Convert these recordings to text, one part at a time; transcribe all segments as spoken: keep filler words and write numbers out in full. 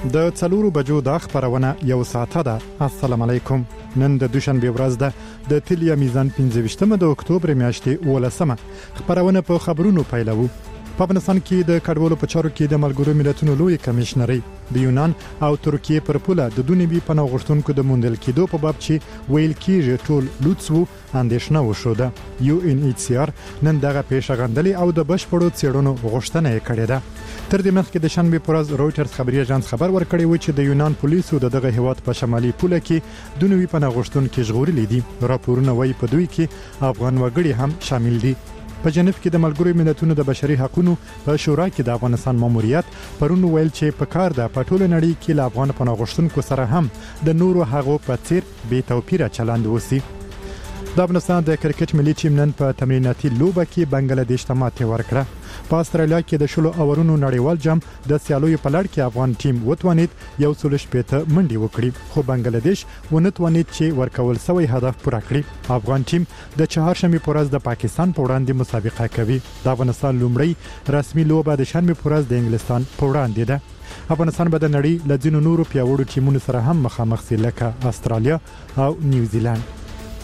د څلورو بجو د خبرونه یو ساعته ده. السلام علیکم. نن د دوشنبه ورځ ده د تلیا میزان پنځه ویشتمه د اکتوبر میاشتې ولسمه. خبرونه په خبرونو پیلوو. په افغانستان کې د کډوالو په چارو کې د ملګرو ملتونو لوی کمشنري د یونان او ترکیه پر پوله د دونیبي پناه غوښتونکو د موندل کېدو په باب چې ویل کېږي ټول لوڅو اندېښنه وشوده. یو ان ایچ سی آر نن دغه پیښه او د بشپړو څېړنو غوښتنه یې کړې ده. تر دې مخکې د شنبه پر ورځ رويټرز خبري اژانس خبر ورکړی و چې د یونان پولیسو د دغه هیواد په شمالي پوله کې دونیوي پناه غوښتونکو ژغورلي دي. راپورونه وايي په دوی کې افغان وګړي هم شامل دي. په جنیف کې د ملګرو ملتونو د بشري حقوقو په شورا کې د افغانستان ماموریت پرون ویل چې په کار د پټول نړۍ کې له افغان پناه غوښتونکو سره هم د نورو هغو په څیر بې توپیره چلند وسی. د افغانستان د کرکټ ملي ټیم نن په تمریناتي لوبه کې بنگلاديش ته ماتې ورکړه. په استرالیا کې د شلو اورونو نړیوال جام د سیالوي په لړ کې افغان ټیم وتوانید یو سل شپږ منډي وکړي، خو بنگلاديش ونتوانید چې ورکول سوی هدف پوره کړي. افغان ټیم د چهارشنبه په ورځ د پاکستان په وړاندې مسابقه کوي. د افغانستان لومړی رسمي لوبه د شنبه په ورځ د انګلستان په وړاندې ده. افغانستان به د نړۍ له ځینو نورو پیاوړو ټیمونو سره هم مخامخ شي لکه استرالیا او نیوزیلند.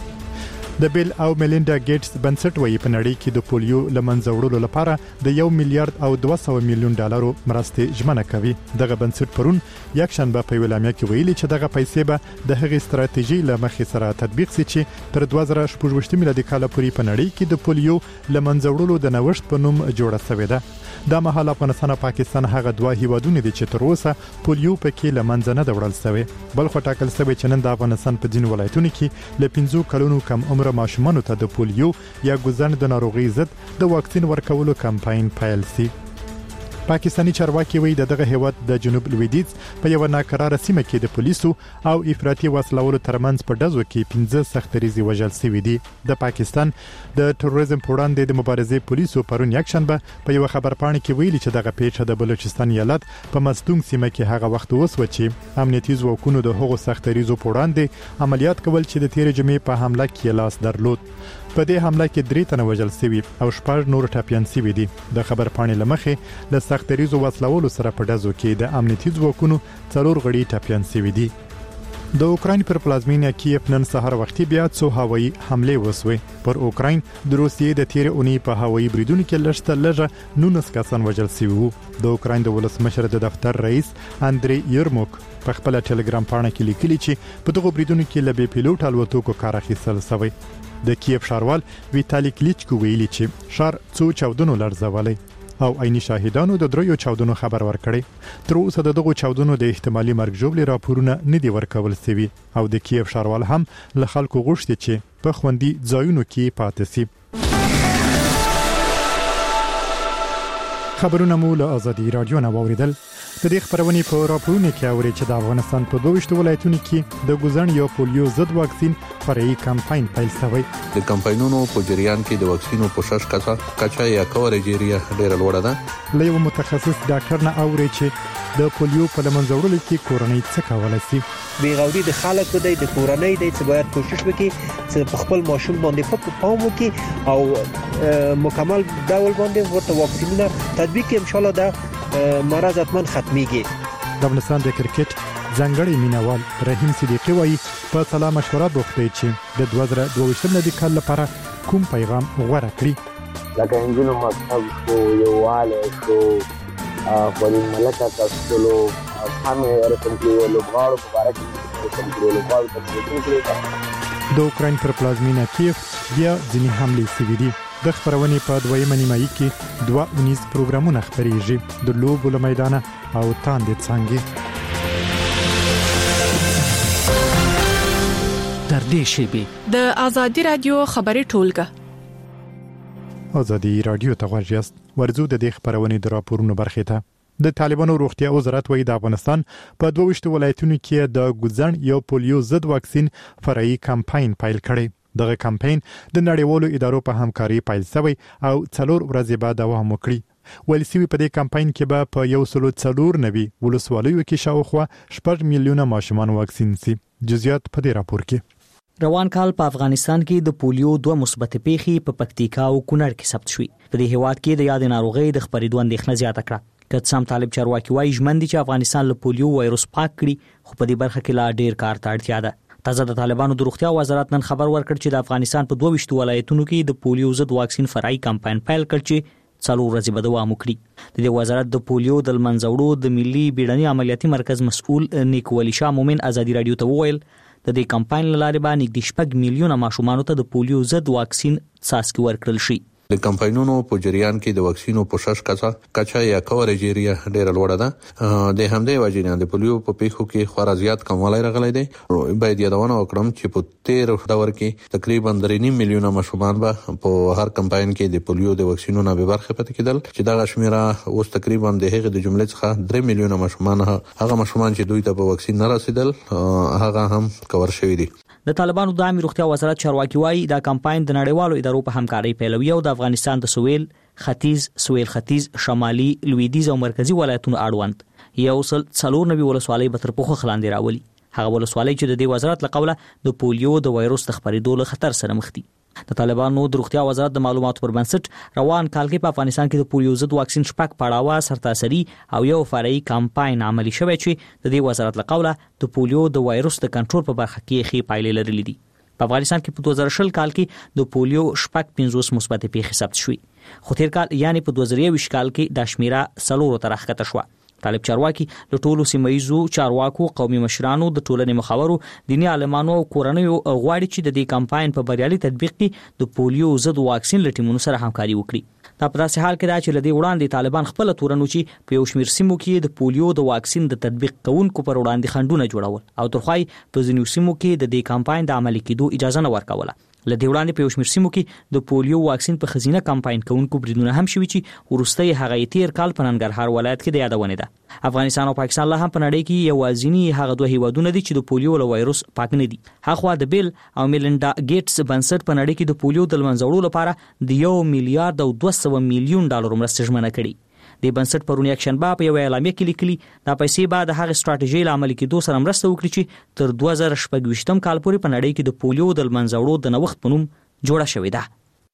د بیل او میلینډا ګیټس بنسټ وایي په نړۍ کې د پولیو لمنځه وړلو لپاره د یو میلیارډ او دوه سوه میلیون ډالرو مرستې ژمنه کوي. دغه بنسټ پرون یک شنبه په ویلامیا کې ویلي چې دغه پیسې به د هغې ستراتیژي له مخې سره تطبیق شي چې تر دوه زره شپږ میلادي کال پورې په نړۍ کې د پولیو لمنځه وړلو د نوښت په نوم جوړه شوې ده. د مهال افغانستان او پاکستان هغه دوه هیوادونه دي چې تر اوسه پولیو پکې لمنځه نه وړل شوی. بل خو ټاکل شوی چې نن د افغانستان په ځینو ولایتونو کې له پنځو کلونو کم عمر ماشومانو ته د پولیو یا ګوزن د ناروغي ضد د واکسین ورکولو کمپاین پیل شي. پاکستانی چارواکي وایي دغه هیواد د جنوب لویدیځ په یو ناکراره سیمه کې د پولیسو او افراطي وسلوالو ترمنځ په ډزو کې پنځه سختریزي وژل شوي دي. د پاکستان د تروریزم په وړاندې د مبارزې پولیسو پرون یک شنبه په یو خبرپاڼه کې ویلي چې دغه پیښه د بلوچستان ایالت په مستونګ سیمه کې هغه وخت وسو چې امنیتي ځواکونو د هغو سختریزو په وړاندې عملیات کول چې د تیر جمعې په حمله کې لاس درلود. په دې حمله کې درې تنه وژل شوي او شپږ نور ټپيان شوي دي. د خبرپاڼې لمخې له سختریزو وسلوالو سره په ډزو کې د امنیتي ځواکونو څلور غړي ټپيان شوي دي. د اوکراین پر پلازمینه کیف نن سهار وختي بیا څو هوایي حمله وسوي. پر اوکراین د روسیې د تیر اونۍ په هوایي بریدونو کې لږ لږه نونس کسان وژل شوي وو. د اوکراین د ولسمشر د دفتر رئیس اندري یرموک په خپل ټلګرام پاڼه کې لیکلي چې په دغه بریدونو کې له بي پیلوټ الوتکو کار اخیستل شوی. د کیف ښاروال ویتالي کلیچکو ویلي چې شهر څو چاودنو لړزولي او عیني شاهدانو د دریو چاودنو خبر ورکړي. تر اوسه دغه چاودنو د احتمالي مرګ ژوبلې راپورونه نه دي ورکول شوي او د کیف ښاروال هم له خلکو غوښتي چې په خوندي ځایونو کې پاتې شي. خبرونه مو له آزادي رادیو نه واوریدل. د دې خبرونه په راپورونه کې اوري چې د افغانستان په دوه ولایتونو کې د ګوزن یا پولیو ضد واکسین فرعي کمپاین پیل شوی. د کمپاینونو په جریان کې د واکسینو پوښښ کچا کچا یا کورېج ایریا ډېر لوړه ده. له یو متخصص ډاکټر نه اوري چې د پولیو په لمنځه وړلو کې کورنۍ څه کولای شي. بیغوري د خلکو دی د کورنۍ دی چې باید کوشش وکړي چې په خپل ماشوم باندې په پام وکړي او مکمل ډول باندې ورته واکسینونه تطبیق ان شاء الله د مرض اتمن ختميږي. د افغانستان د کرکټ ځنګړی مینوال رحیم صدیقی وایي په سلام مشوره بوخته چې د دوه زره دوه ویشتم د کال لپاره کوم پیغام غوړه کړی. لکه انجینو مکتب شو یواله شو خپل ملکه تاسو همه رسم کې لوبغاړو په اړه کې رسم کې لوبغاړو په اړه کې د اوکراین پر پلازمینه کیف بیا ځینې حملې شوې دي. د خبرونې په دویمه نیمایي کې دوه اونیز پروګرامونه خپرېږي د لوبو له میدانه او تاندې څنګه. تر دې شیبې د آزادي رادیو خبري ټولګه. آزادي رادیو ته ورجاست ورزو د دې خبرونې د راپورونو برخه ته. د طالبانو روغتیا وزارت وایي د افغانستان په دوه ویشت ولایتونو کې د ګوزن یا پولیو ضد واکسین فرعي کمپاین پیل کړی. دغه کمپاین د نړیوالو ادارو په همکاري پیل شوی او څلور ورځې بعد دوام وکړي. ولسوي په دې کمپاین کې به په یو سل څلور نوي ولسوالیو کې شاوخوا شپږ میلیونه ماشومان واکسین شي. جزئیات په دې راپور کې. روان کال په افغانستان کې د پولیو دوه مثبت پیښې په پکتیکا او کونړ کې ثبت شوې. په دې هیواد کې د یاد ناروغۍ د خپرېدو اندېښنه زیاته کړه. کڅام طالب چارواکي وايي ژمن دي چې افغانستان له پولیو وایروس پاک کړي، خو په دې برخه کې لا ډیر کار ته اړتیا ده. تازه د طالبانو د روغتیا وزارت نن خبر ورکړ چې د افغانستان په دوه ویشت ولایتونو کې د پولیو ضد واکسین فرعي کمپاین پیل کړ چې څلور ورځې به دوام وکړي. د دې وزارت د پولیو د منځوړو د ملي بیړني عملیاتي مرکز مسؤل نیکولي شاه مومن ازادي رادیو ته وویل د دې کمپاین لاره به نږدې شپږ میلیونه ماشومانو ته د پولیو ضد واکسین څاڅکي ورکړل شي. د کمپاینونو په جریان کې د واکسینو پوشش کچا کچا یا کورېج ایریا ډېر لوړه ده. د همدې وجې نه د پولیو په پیښو کې خورا زیات کموالی راغلی دی. باید یادونه وکړم چې په تیر دور کې تقریبا درې نیم میلیونه ماشومان به په هر کمپاین کې د پولیو د واکسینونو به برخه پاتې کېدل، چې دا شمیره اوس تقریبا د هغه د جملې څخه درې میلیونه ماشومان هغه ماشومان چې دوی ته په واکسین نه رسیدل هغه هم کور شوی دي. د طالبانو د عامه روغتیا وزارت چارواکي وايي دا کمپاین د نړیوالو ادارو په همکارۍ پیلوي او د افغانستان د سویل، ختیځ، سویل ختیځ، شمالي، لویدیځ او مرکزی ولایتونو اړوند یو سل څلور نوي ولسوالۍ به تر پوښښ لاندې راولي. هغه ولسوالۍ چې د دې وزارت له قوله د پولیو د وایروس د خپرېدو له خطر سره مخ دي. د طالبانو د روغتیا وزارت د معلوماتو پر بنسټ روان کال کې په افغانستان کې د پولیو ضد واکسین شپږ پړاوه سرتاسري او یو فرعي کمپاین عملي شوی چې د دې وزارت له قوله د پولیو د وایروس د کنټرول په برخه کې ښې پایلې لرلې دي. په افغانستان کې په دوه زره شل کال کې د پولیو شپږ پنځوس مثبت پیښې ثبت شوې، خو تیر کال یعنی په دوه زره یوویشت کال کې دا شمیره څلورو ته راښکته شوه. طالب چارواکي له ټولو سیمایي چارواکو، قومي مشرانو، د ټولنې مخاورو، دیني عالمانو او کورنیو غواړي چې د دې کمپاین په بریالي تطبیق کې د پولیو ضد واکسین له ټیمونو سره همکاري وکړي. دا په داسې حال کې ده چې له دې وړاندې طالبان خپل تورنو چې په یو شمېر سیمو کې د پولیو د واکسین د تطبیق کوونکو پر وړاندې خنډونه جوړول او ترخوای په ځینو سیمو کې د دې کمپاین د عملي کېدو اجازه نه ورکوله. له دې وړاندې په یو شمېر سیمو کې د پولیو واکسین په خزینه کمپاین کوونکو بریدونه هم شوي چې وروسته یې هغه تیر کال په ننګرهار ولایت کې د یادونې ده. افغانستان او پاکستان لا هم په نړۍ کې یوازینی هغه دوه هیوادونه دي چې د پولیو له وایروس پاک نه دي. هغه د بیل او میلنډا ګیټس بنسټ په نړۍ کې د پولیو د منځوړو لپاره د یو میلیارډ او دوه سوه میلیون ډالر مرسته ژمنه کړې. د بنسټ پرونی اکشنبا په یو اعلامیه کې لیکلي دا پیسې بعد هغه ستراتیژي لامل کېدو سره مرسته وکړي چې تر دوه زره شپږ ویشتم کال پورې په نړۍ کې د پولیو د منځوړو د نوښت په نوم جوړه شوې ده.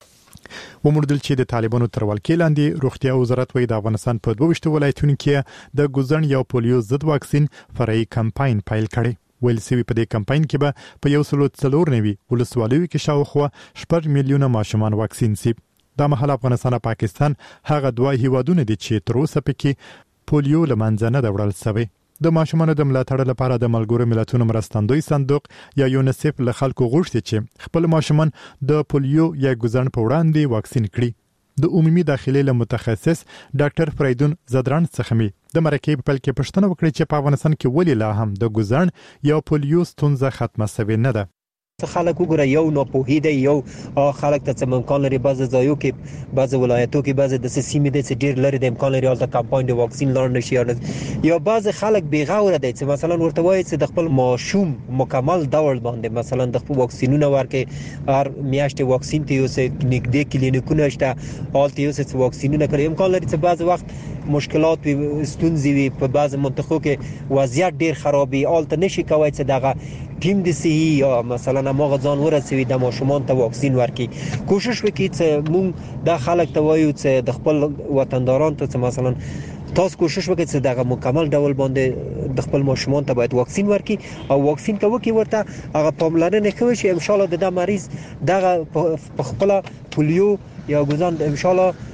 وموندل چې د طالبانو تر ولکې لاندې روغتیا وزارت وایي د افغانستان په دوه ویشت ولایتونو کې د ګوزن یو پولیو ضد واکسین فرعي کمپاین پیل کړي. ویل سوي په دې کمپاین کې به په یو سل څلور نوي ولسوالیو کې شاوخوا شپږ میلیونه ماشومان واکسین شي. دا مهال افغانستان او پاکستان هغه دوه هیوادونه دي چې تر اوسه پکې پولیو له منځه نه ده وړل شوی. د ماشومانو د ملاتړ لپاره د ملګرو ملتونو مرستندوی صندوق یا یونیسف له خلکو غوښتي چې خپل ماشومان د پولیو یا ګوزن په وړاندې واکسین کړي. د عمومي داخلي له متخصص ډاکټر فریدون زدران څخه می د مرکې په پل کې پښتنه وکړي چې په افغانستان کې ولې لا هم د ګوزن یا پولیو ستونزه ختمه شوې نه ده. خلک وګوره یو ناپوهي دی، یو خلک ته څه امکان لري، بعض ځایو کې بعض ولایتو کې بعض د سیمې د ډیر لري د امکان لري حالت کمپاین د واکسین لار نشي، یا بعض خلک بیغوره دي چې مثلا ورته وایي چې د خپل ماشوم مکمل ډول باندې مثلا د خپل واکسینونه ورکې هر میاشت واکسین ته یو څه نږدې کلینیکونه شته حالت یو څه واکسینونه کوي. امکان لري چې بعض وخت مشکلات وي، ستونزې وي، په بعض منطقو کې وضعیت ډیر خرابي حالت نشي کوي چې دغه ټیم د صحي یا مثلا موږ ځان ورسوي د ماشومان ته واکسین ورکړي. کوشش وکړي چې موږ د خلک ته وایو چې د خپل وطنداران ته مثلا تاسو کوشش وکړئ چې دغه مکمل ډول باندې د خپل ماشومان ته باید واکسین ورکړي او واکسین ته وکړي ورته هغه پاملرنه کوي چې ان شاء الله د مریض دغه په خپل پولیو یا ګوزن ان شاء الله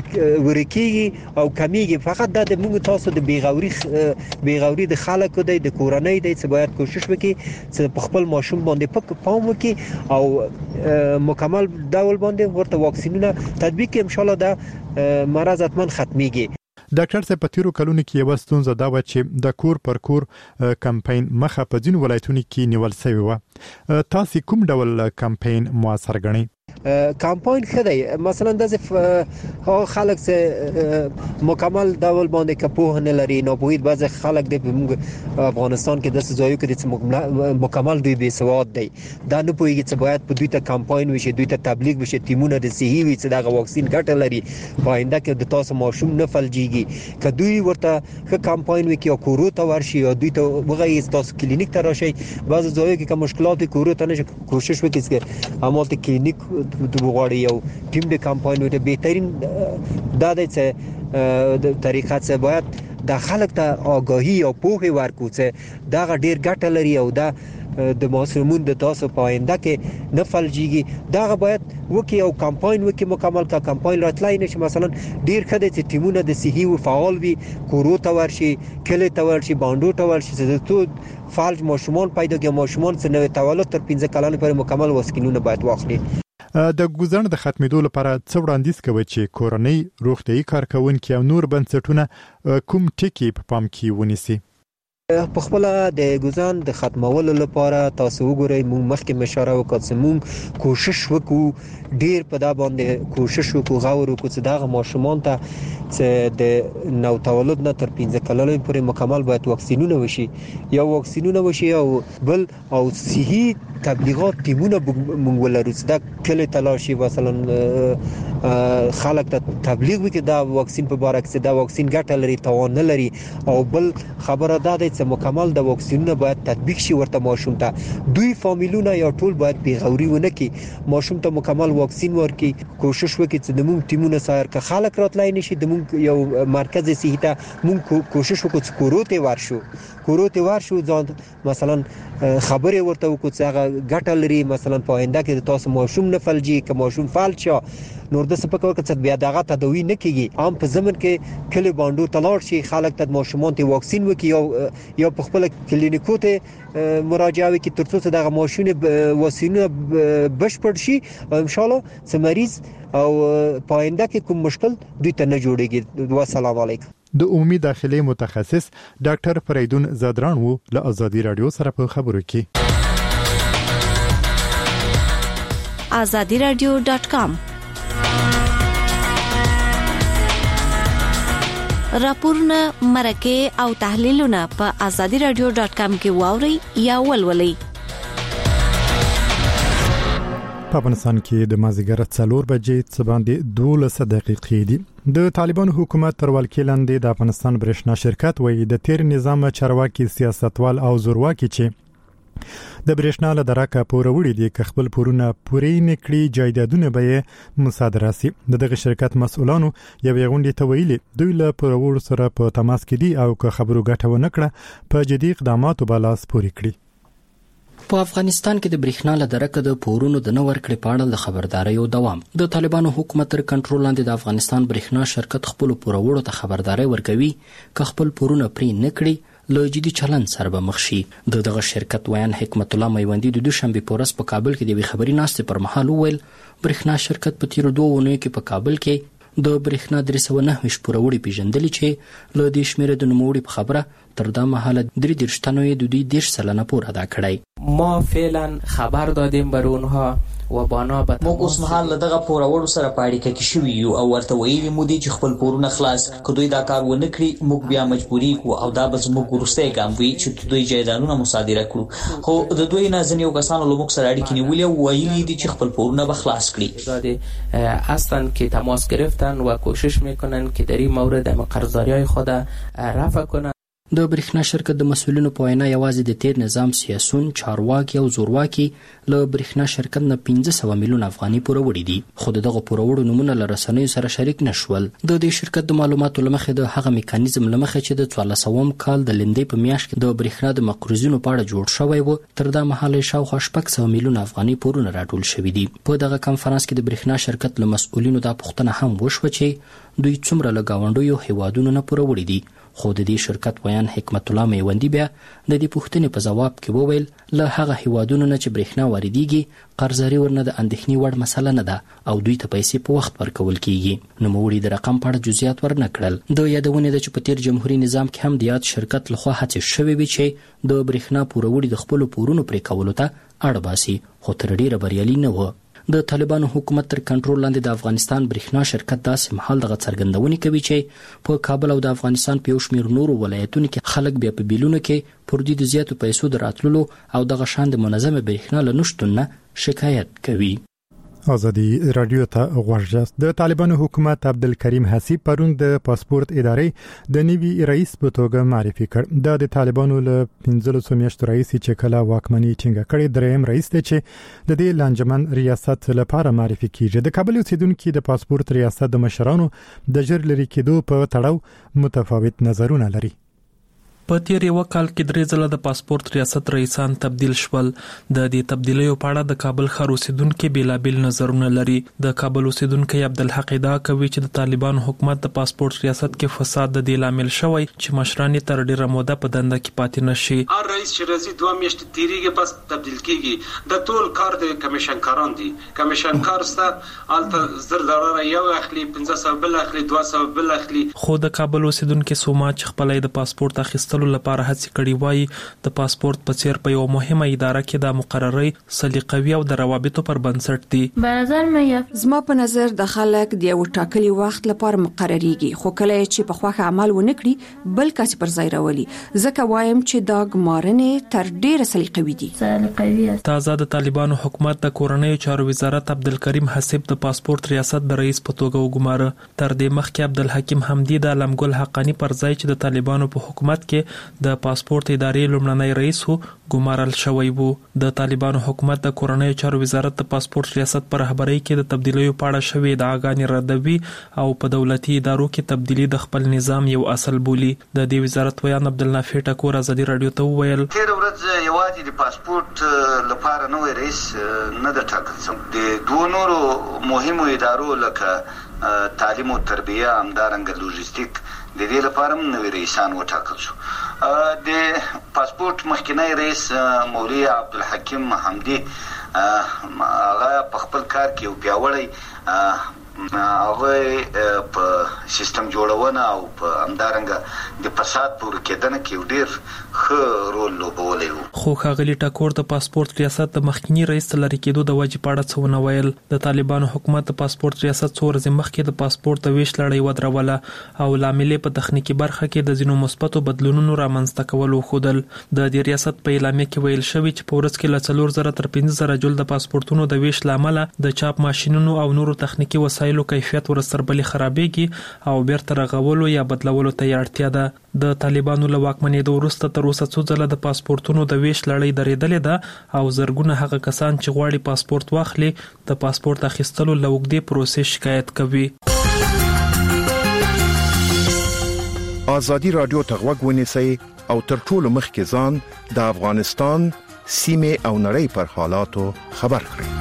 ورکیږي او کمیږي. فقط د موږ تاسو د بیغوري بیغوري د خلکو د کورنۍ د څه باید کوشش وکړي چې په خپل ماشوم باندې پک پام وکړي او مکمل ډول باندې ورته واکسینونه تطبیق کړي. ان شاء الله د مرض اتمن ختميږي. ډاکټر صاحب په تیرو کلونو کې یو ستونزه دا و چې د کور پر کور کمپاین مخه په ځینو ولایتونو کې نیول شوی و. تاسو کوم ډول کمپاین موثر ګڼئ؟ کمپاین خدای مثلا د ها خلک چې مکمل ډول باندې کپوه نه لري، ناپوهید بعض خلک د افغانستان کې د ځایو کې د مکمل دوی بې سواد دی، دا نه پوهیږي چې باید په دوی ته کمپاین وشي، دوی ته تبلیغ وشي، ټیمونه د صحي وي چې دغه واکسین ګټه لري په آینده کې د تاسو ماشوم نه فلجیږي. که دوی ورته ښه کمپاین وکړي او کورو ته ورشي او دوی ته وغواړي تاسو کلینیک ته راشي، بعض ځایو کې کوم مشکلات کورو ته نشي، کوشش وکړي چې همالته کلینیک د وغواړي یو ټیم د کمپاین وته بهترین دا دی چې د طریقه څخه باید د خلک ته آگاهی او پوهه ورکړو چې دا ډیر ګټه لري او دا د ماشومون د تاسو پاینده کې نه فلجیږي. دا باید وکي او کمپاین وکي مکمل کا کمپاین راتلای نشي. مثلا ډیر خدای چې ټیمونه د صحي او فعال وي کورو ته ورشي کله ته ورشي باندو ته ورشي چې ته فالج ماشومان پیدا کې ماشومان چې نوې تولد تر پنځه کلونو پورې مکمل وسکینونه باید واخلي. د ګوزن د ختمېدو لپاره څو وړاندیز کوي چې کورنۍ روغتيایي کارکونکو او نور بنسټونه کوم ټکي په پام کې ونیسي. په خپل د ګوزن د ختمولو لپاره تاسو وګورئ موږ مخکې مشوره وکړه چې موږ کوشش وکړو ډیر په دا باندې کوشش وکړو غوړو کو چې دا ماشومان ته چې د نو تولد نه تر پنځه کلونو پورې مکمل باید واکسینونه وشي یا واکسینونه وشي او بل او صحي تبلیغات ټیمونه موږ ولرو چې دا کله تلاشي مثلا خلک ته تبلیغ وکړي دا واکسین په اړه چې دا واکسین ګټه لري توان نه لري او بل خبره ده چې مکمل د واکسینونه باید تطبیق شي ورته ماشوم ته دوی فامیلونه یا ټول باید پیغوري ونه کی ماشوم ته مکمل واکسین ورکي کوشش وکړي چې د موږ ټیمونه سایر که خلک راتلای نشي د موږ یو مرکز صحي ته موږ کوشش وکړو چې کوروته ورشو کوروته ورشو ځان مثلا خبره ورته وکړو چې هغه ګټه لري مثلا په آینده کې تاسو ماشوم نه فلجي که ماشوم فالج نور د سپکو کې بیا دغه تدوی نه کیږي عام په زمن کې کلی باندو تلاړ شي خلک ته ماشومان ته واکسین وکي او یا په خپل کلینیکو ته مراجعه وکي ترڅو چې دغه ماشوم واکسینونه بشپړ شي او ان شاء الله چې مریض او پاینده کې کوم مشکل دوی ته نه جوړيږي. والسلام علیکم. د عمومي داخلي متخصص ډاکټر فریدون زادران وو له آزادی رادیو سره په خبرو کې. azadi radio dot com راپورونه مرکه او تحلیلونه په azadi radio dot com کې واوري یا ولولئ. په افغانستان کې د مازیګر څلور بجې څه باندې دولس دقیقې دي. د طالبان حکومت تر ولکې لاندې د افغانستان برېښنا شرکت وایي د تیر نظام چارواکي سیاستوال او زورواکي چې د برېښنا له درکه پوروړي دي که خپل پورونه پورې نکړي جایدادونه به مصادره سي. دغه شرکت مسؤلانو یو غونډې ته ویلي دوی له پورور سره په تماس کې دي او که خبرو ګټه ونه کړه په جدي اقداماتو بالاس پوري کړي. په افغانستان کې د برېښنا له درکه د پورونو د نو ورکړې په اړه د خبرداري او دوام د طالبانو حکومت تر کنټرول لاندې د افغانستان برېښنا شرکت خپل پورورو ته خبرداري ورکوي که خپل پورونه پرې نکړي له جدي چلند سره به مخ شي. د دغه شرکت ویان حکمت الله میوندی د دوشنبه په ورځ په کابل کې د خبري ناستې پر مهال وویل برېښنا شرکت په تیر دوه ونیو کې په کابل کې د برېښنا درې سوه نهه ویشت پوروړي پیژندلي چې له دې شمیره د نوموړي په خبره تر دا مهاله درې دېرش تنو یې د دوی دېرش سلنه پور ادا کړی. ما فعلا خبر دادیم بر اونها و بانا به موږ اوس مهال دغه پورورو سره په اړیکه کې شوي یو او ورته ویلي مو دي چې خپل پورونه خلاص که دوی دا کار ونه کړي موږ بیا مجبوري کوو او دا به زموږ وروستی ګام وي چې دوی جایدادونه مصادره کړو. خو د دوی نه ځینې یو کسانو له موږ سره اړیکې نیولې او ویلي دي چې خپل پورونه به خلاص کړي. هستند که تماس گرفتن و کوشش میکنن که در این مورد قرضداری‌های خود رفع کنن. د برېښنا شرکت د مسؤلینو په وینا یوازې د تیر نظام سیاسون چارواکي او زورواکي له برېښنا شرکت نه پنځه سوه میلیون افغانۍ پوروړي دي خو دغه پوروړو نمونه له رسنیو سره شریک نشول. د دې شرکت د معلوماتو له مخې د هغه میکانیزم له مخې چې د څوارلسم کال د لندې په میاشت کې د برېښنا د مقرضینو په اړه جوړ شوی و تر دا مهاله شاوخوا شپږ سوه میلیون افغانۍ پورونه راټول شوي دي. په دغه کنفرانس کې د برېښنا شرکت له مسؤلینو دا پوښتنه هم وشوه چې دوی څومره له ګاونډیو هیوادونو نه پوروړي دي. خو د دې شرکت ویان حکمت الله میوندی بیا د دې پوښتنې په ځواب کې وویل له هغه هیوادونو نه چې برېښنا واردېږي قرضداري ورنه د اندېښنې وړ مسله نه ده او دوی ته پیسې په وخت ورکول کیږي. نوموړي د رقم په اړه جزئیات ورنه کړل. د یادونې ده چې په تیر جمهوریت نظام کې هم د یاد شرکت لخوا هڅې شوې وې چې د برېښنا پوروړي د خپلو پورونو پرې کولو ته اړ باسي خو تر ډیره بریالي نه و. د طالبانو حکومت تر کنټرول لاندې د افغانستان برېښنا شرکت داسې مهال دغه څرګندونې کوي چې په کابل او د افغانستان په یو شمېر نورو ولایتونو کې خلک بیا په بیلونو کې پر دوی د زیاتو پیسو د راتللو او دغه شان د منظمه برېښنا له نشتون نه شکایت کوي. ازادي رادیو ته غوښجاست. د طالبانو حکومت عبدالکریم حسیب پرون د پاسپورت ادارې د نوي رئیس په توګه معرفي کړ. دا د طالبانو له پنځلسو میاشتو رئیس چې کله واکمني ټینګه کړې دریم رئیس دی چې د دې لانجمن ریاست لپاره معرفي کیږي. د کابل اوسیدونکو د پاسپورت ریاست د مشرانو د جر لري کېدو په تړاو متفاوت نظرونه لري. په تیر یو کال کې درې ځله د پاسپورت ریاست رئیسان تبدیل شول. د دې تبدیلیو په اړه د کابل ښار اوسیدونکو بیلابل نظرونه لري. د کابل اوسیدونکو عبدالحق دا کوي چې د طالبان حکومت د پاسپورت ریاست کې فساد د دې لامل شوی چې مشران تر ډیره موده په دنده کې پاتې نشي. هر رئیس چې راځي دوه میاشتې تیریږي بس تبدیل کیږي. د ټول کار د کمیشن کاران دي. کمیشن کار سره الته زر ضرر یو اخلي پنځه سوه بل اخلي دوه سوه بل اخلي. خو د کابل اوسیدونکو سوما چې خپلې د پاسپورت اخیستلو لپاره هڅه کړې وای د پاسپورت په څیر په یو مهمه اداره کې د مقرري سلیقوي او د روابطو پر بنسټ دي. په نظر مې زما په نظر د خلک د یو ټاکلي وخت لپاره مقرریږي خو کله چې په خوخه عمل ونه کړي بل کس پر ځای راولي. ځکه وایم چې دا ګمارنې تر ډیره سلیقوي دي. سلیقوي تازه د طالبانو حکومت د کورنۍ چارو وزارت عبدالکریم حسیب د پاسپورت ریاست د رئیس په توګه وګماره. تر دې مخکې عبدالحکیم حمدی د علمګل حقانی پر ځای چې د طالبانو په حکومت کې د پاسپورت ادارې لومړنی رئیس وو ګمارل شوی وو. د طالبانو حکومت د کورنۍ چارو وزارت د پاسپورت ریاست پر رهبرۍ کې د تبدیلیو په اړه شوې ادعاګانې ردوي او په دولتي ادارو کې تبدیلی د خپل نظام یو اصل بولي. د دې وزارت ویان عبدالنافع ټکور ازادي رادیو ته وویل تیر ورځ یوازې د پاسپورت لپاره نوې رئیس نه د ټاکل شو. د دوه نورو مهمو ادارو لکه تعلیم او تربیه همدارنګه لوجستیک د دې لپاره هم نوې رئیسان وټاکل شو. د پاسپورت مخکنی رئیس مولوی عبدالحکیم حمدی هغه په خپل کار کې یو پیاوړی هغه په سیستم جوړونه او په همدارنګه د فساد په ورکېدنه کې ډیر ښه رول لوبولی و. خو ښاغلي ټکور د پاسپورت ریاست د مخکنی رئیس لري کېدو د وجې په اړه څه ونه ویل. د طالبانو حکومت د پاسپورت ریاست څو ورځې مخکې د پاسپورت د ویش لړۍ ودروله او لامل په تخنیکی برخه کې د ځینو مثبتو بدلونونو رامنځته کول وښودل. د دې ریاست په اعلامیه کې ویل شوی چې په ورځ کې له څلور زره تر پنځه زره جلد پاسپورتونو د ویش لامل د چاپ ماشینونو او نورو تخنیکی وسایلو کیفیت ورسربلي خرابېږي او بیرته رغولو یا بدلولو ته اړتیا ده. د طالبانو له واکمنېدو وروسته تر اوسه څو ځله د پاسپورتونو د ویش لړۍ درېدلې ده او زرګونه هغه کسان چې غواړي پاسپورت واخلي د پاسپورت اخیستلو له اوږدې پروسې شکایت کوي. ازادي رادیو ته غوږ ونیسئ او تر ټولو مخکې ځان د افغانستان سیمې او نړۍ پر حالاتو خبر کړئ.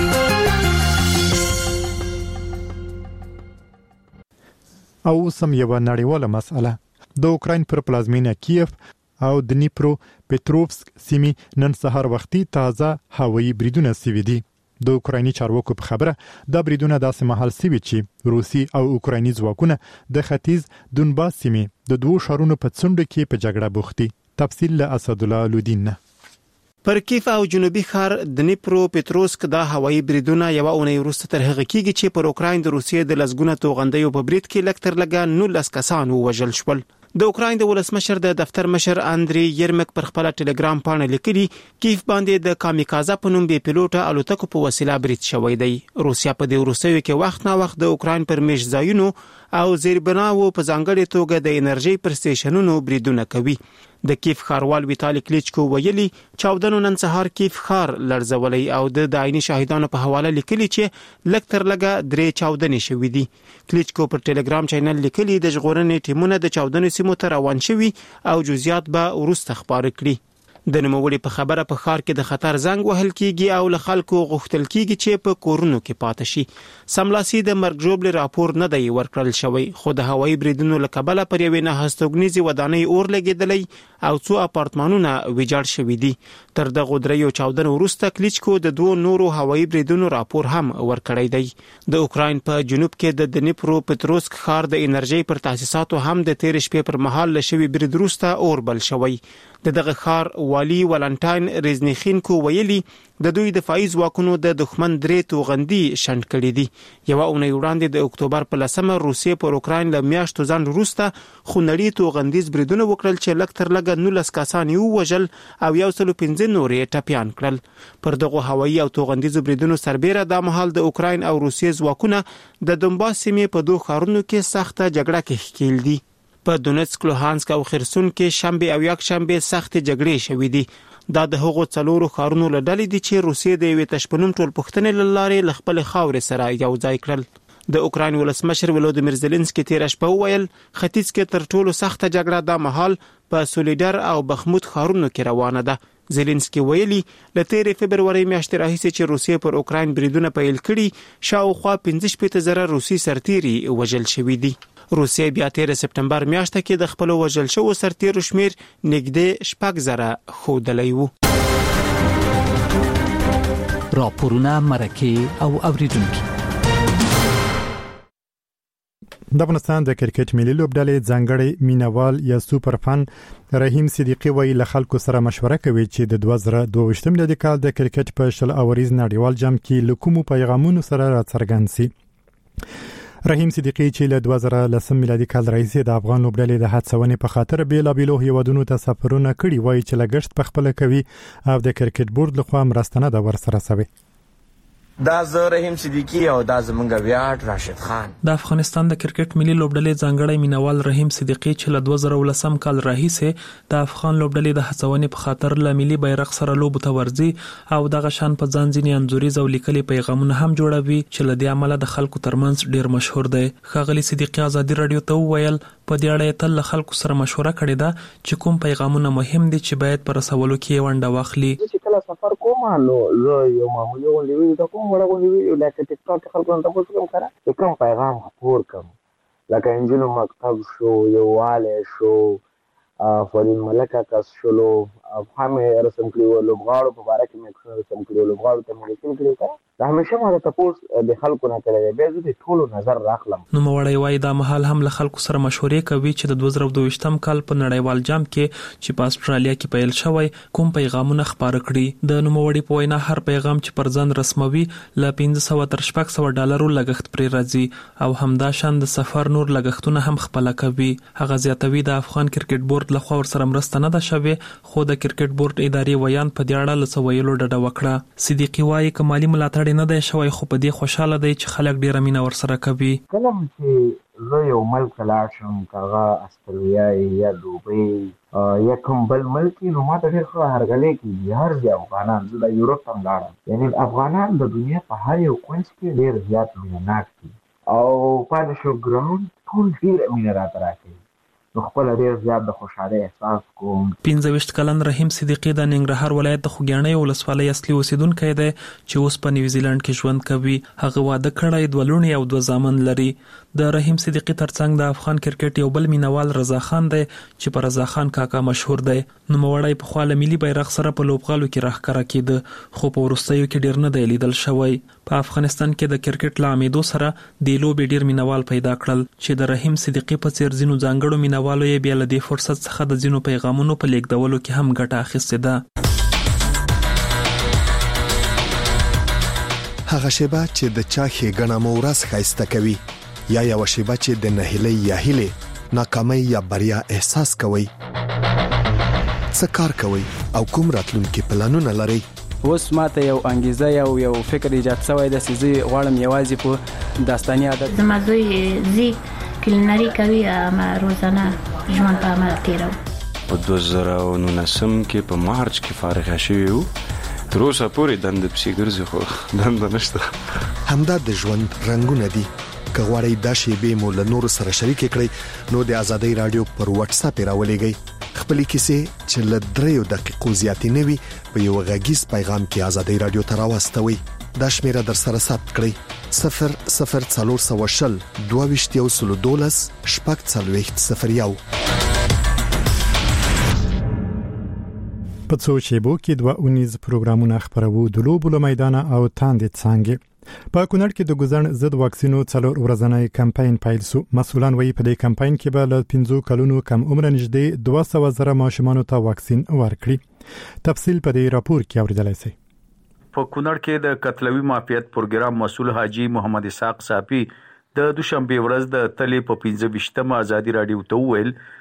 او سم یو نړیواله مسأله د اوکراین پر پلازمینه کیف او د نیپرو پټروفسک سیمې نن سهار وختي تازه هوایي بریدونه سوي دي. د اوکرایني چارواکو په خبره دا بریدونه داسې مهال سوي چې روسي او اوکرایني ځواکونه د ختیځ دونباس سیمې د دوو ښارونو په څنډو کې په جګړه بوخت دي. تفصیل له اسدالله لودین. پر کیف او جنوبي ښار د نیپرو پټروسک دا هوایي بریدونه یو اونۍ وروسته تر هغه کېږي چې پر اوکراین د روسیې د لسګونه توغندیو په برید کې لکتر لګا نولس کسان ووژل شول. د اوکراین د ولسمشر د دفتر مشر اندري یرمک پر خپل ټلګرام باندې لیکلي کیف باندې د کامیکازا په نوم بي پیلوټه الوتکو په وسیله برید شوی دی. روسیا په دې وروستیو کې وخت نا وخت د اوکراین پر میش ځایونو او زیربناو په ځانګړي توګه د انرژي پر سټیشنونو بریدونه کوي. د کیف ښاروال ویتالي کلیچکو ویلي چاودنو نن سهار کیف ښار لړزولي او د عیني شاهدانو په حواله لیکلي چې لکتر لګا درې چاودنې شوې دي. کلیچکو پر ټلګرام چینل لیکلي د ژغورنې ټیمونه د چاودنې سیمو ته روان شوي او جزئیات به وروسته خبرې کړي. د نوموړي په خبره په ښار کې د خطر زنګ وهل کیږي او له خلکو غوښتل کیږي چې په کورونو کې پاتې شي. سملاسي د مرګ ژوبل راپور نه دی ورکړل شوی خو د هوایي بریدونو له کبله پر یوې نه هستوګنیزي ودانۍ اور لګیدلی او څو اپارتمانونه ویجاړ شوي دي. تر دغه دریو چاودنو وروسته کلیچکو د دوه نورو هوایي بریدونو راپور هم ورکړی دی. د اوکراین په جنوب کې د دنیپرو پټروسک ښار د انرژي پر تاسیساتو هم د تیر شپې پر مهال لشي برید وروسته اور بل شوی. د دغه ښار والی ولنټاین ریزنیخینکو ویلي د دوی دفاعي ځواکونو د دښمن درې توغندي شنډ کړي دي. یو اونۍ وړاندې د اکتوبر په لسمه روسیې پر اوکراین له میاشتو ځان وروسته خونړي توغندیز بریدونه وکړل چې لکتر لګا لګ نولس کسان یو وژل او یو سل پنځه نورې ټپيان کړل. پر دغه هوایي او توغندیزو بریدونو سربېره د مهال د اوکراین او روسیې ځواکونه د دونباس سیمې په دوه ښارونو کې سخته جګړه کې ښکیل دي. په دونیتسک، لوهانسک او خرسون کې شنبه او یک شنبه سخت جګړې شوې دي. دا د هغو څلورو ښارونو له ډلې دي چې روسیې د یوې تشپنوم ټولپوښتنې له لارې له خپلې خاورې سره یو ځای کړل. د اوکراین ولسمشر ولودیمیر زيلنسکي تیر شپه وویل ختیځ کې تر ټولو سخته جګړه د مهال په سولیډر او بخمود ښارونو کې روانه ده. زيلنسکي ویلي له تیر فبرवरी میاشتې راهیسې چې روسیې پر اوکراین بریدونه پیل کړي شاوخوا پنځه شپږ زره روسي سرتیري وژل شوي دي. روسیې بیا تیر سپټمبر میاشته کې د خپل وژل شوو سرتیرو شمیر نږدې شپږ زره ښودلی و. راپورونه مرکه او اوریدونکي. د افغانستان د کرکټ ملي لوبډلې ځانګړی مینوال یا سوپر فن رحیم صدیقی وی له خلکو سره مشوره کوي چې د دوه زره دوه ویشتم میلادي کال د کرکټ په شل اوریز نړیوال جام کې لکومو پیغامونو سره راڅرګند شي. رحیم صدیقی چې له دوه زره لسم میلادي کال راهیسې د افغان لوبډلې د هڅونې په خاطر بیلابیلو هیوادونو ته سفرونه کړي وایي چې لګښت په خپل کوي او د کرکټ بورډ لخوا مرسته نه ده ورسره شوی. دا زه رحیم صدیقی او دا زمونږ ویاړ راشد خان. د افغانستان د کرکټ ملي لوبډلې ځانګړی مینوال رحیم صدیقی چې له دوه زره ولسم کال راهیسې د افغان لوبډلې د هڅونې په خاطر له ملي بیرغ سره لوبو ته ورځي او دغه شان په ځان ځینې انځوریز او لیکلي پیغامونه هم جوړوي چې له دې عمله د خلکو ترمنځ ډیر مشهور دی. ښاغلي صدیقی ازادي رادیو ته وویل په دې اړه تل له خلکو سره مشوره کړې ده چې کوم پیغامونه مهم دي چې باید پر رسولو کې ونډه واخلي. کله سفر کوم نو زه یو معمولی ولې د کوم وړه ولې لکه ټیک ټاک خلکو ته تاسو کوم کړه چې کوم پیغام خپور کوم لکه انجینو مکتب شو یواله شو فرین ملکه کس شلو همه رسم کړو لوبغاړو په اړه کې مې رسم کړو لوبغاړو ته مې لیکل کړی دا همیشه ما ته تاسو د خلکو نه کړی به زه د ټولو نظر راخلم. نو موړی وای دا محل هم له خلکو سره مشورې کوي چې د دوه زره دوه ویشتم کال په نړیوال جام کې چې په استرالیا کې پیل شوی کوم پیغامونه خبره کړي. د نوموړي په وینا هر پیغام چې پر ځان رسموي ل پنځه سوه تر شپږ سوه ډالرو لګښت پرې راځي او همدا شان د سفر نور لګښتونه هم خپل کوي. هغه زیاتوي د افغان کرکټ بورډ لخوا ورسره مرسته نه ده شوې خو د کرکټ بورډ ادارې ویان په دې اړه له ویلو ډډه وکړه. صدیقی وایي کمالي ملاتړ نه دی شوی خو په دې خوشاله دی چې خلک ډیره مینه ورسره کوي. کله چې زه یو ملک لاړ شم هغه استرالیا یا دوبۍ یا کوم بل ملک نو ما ته ډېر ښه هرګلی کېږي. هر ځای افغانان زه د یوروپ هم لاړم یعنی افغانان د دنیا په هر یو کونج کې ډېر زیات مینهناک دي او پاتې شو ګراوند ټول ډېره مینه راته راکوي نو خپل ډېر زیات د خوشحالۍ احساس کوم. پنځه ویشت کلن رحیم صدیقی د ننګرهار ولایت د خوږیاڼۍ ولسوالۍ اصلي اوسیدونکی دی چې اوس په نیوزیلند کې ژوند کوي. هغه واده کړی دوه لوڼې او دوه زامن لري. د رحیم صدیقی ترڅنګ د افغان کرکټ یو بل مینوال رضا خان دی چې په رضا خان کاکا مشهور دی. نوموړی په خاله ملي بیرغ سره په لوبغالو کې راښکاره کېده خو په وروستیو کې ډیر نه دی لیدل شوی. په افغانستان کې د کرکټ له عامېدو سره د لوبې ډیر مینوال پیدا کړل چې د رحیم صدیقی په څیر ځینو ځانګړو مینوالو یې بیا له دې فرصت څخه د ځینو پیغامونو په لیږدولو کې هم ګټه اخیستې ده. هغه شیبه چې د چا ښېګڼه مو ورځ ښایسته کوي یا یو شیبه چې د نهیلۍ یا هیلې ناکامۍ یا بریا احساس کوي څه کار کوي او کوم راتلونکي پلانونه لري. اوس ماته یو انګیزه یو یو فکر ایجاد شوی د سيزي غواړم یوازې په داستاني عادت زما زوی زی کلینری کوي ما روزانه ژوند په عمل تیرو. په دوه زره نولسم کې په مارچ کې فارغ شوی وو تر اوسه پورې دند پسې ګرځي خو دند نشته. همدا د ژوند رنگونه دي. که غواړئ دا شیبې مو له نورو سره شریک کړئ نو د ازادۍ رادیو پر واتس اپ راولېږئ خپل کیسې چې له دریو دقیقو زیاتې نه وي په یو غږیز پیغام کې ازادۍ رادیو ته راوستوئ. دا شمیره در سره ثبت کړئ صفر صفر څلور سوه شل دوه ویشت یو سلو دولس شپږ څلوېښت صفر یو. په څو شیبو کې دوه اونیز پروګرامونه خبرو د لوبو له میدانه او تاندې څنګه. په کونړ کې د ګوزن ضد واکسینو څلور ورځنی کمپاین پیل شو. مسؤلان وایي په دې کمپاین کې به له پنځو کلونو کم عمر نږدې دوه سوه زره ماشومان ته واکسین ورکړي. تفصیل په دې راپور کې اوریدلای شئ. په کونړ کې د قتلوي مافیت پروګرام مسؤل حاجی محمد اسحاق صافي د دوشنبه ورځ د تلې په پنځه ویشتمه ازادي رادیو ته ویل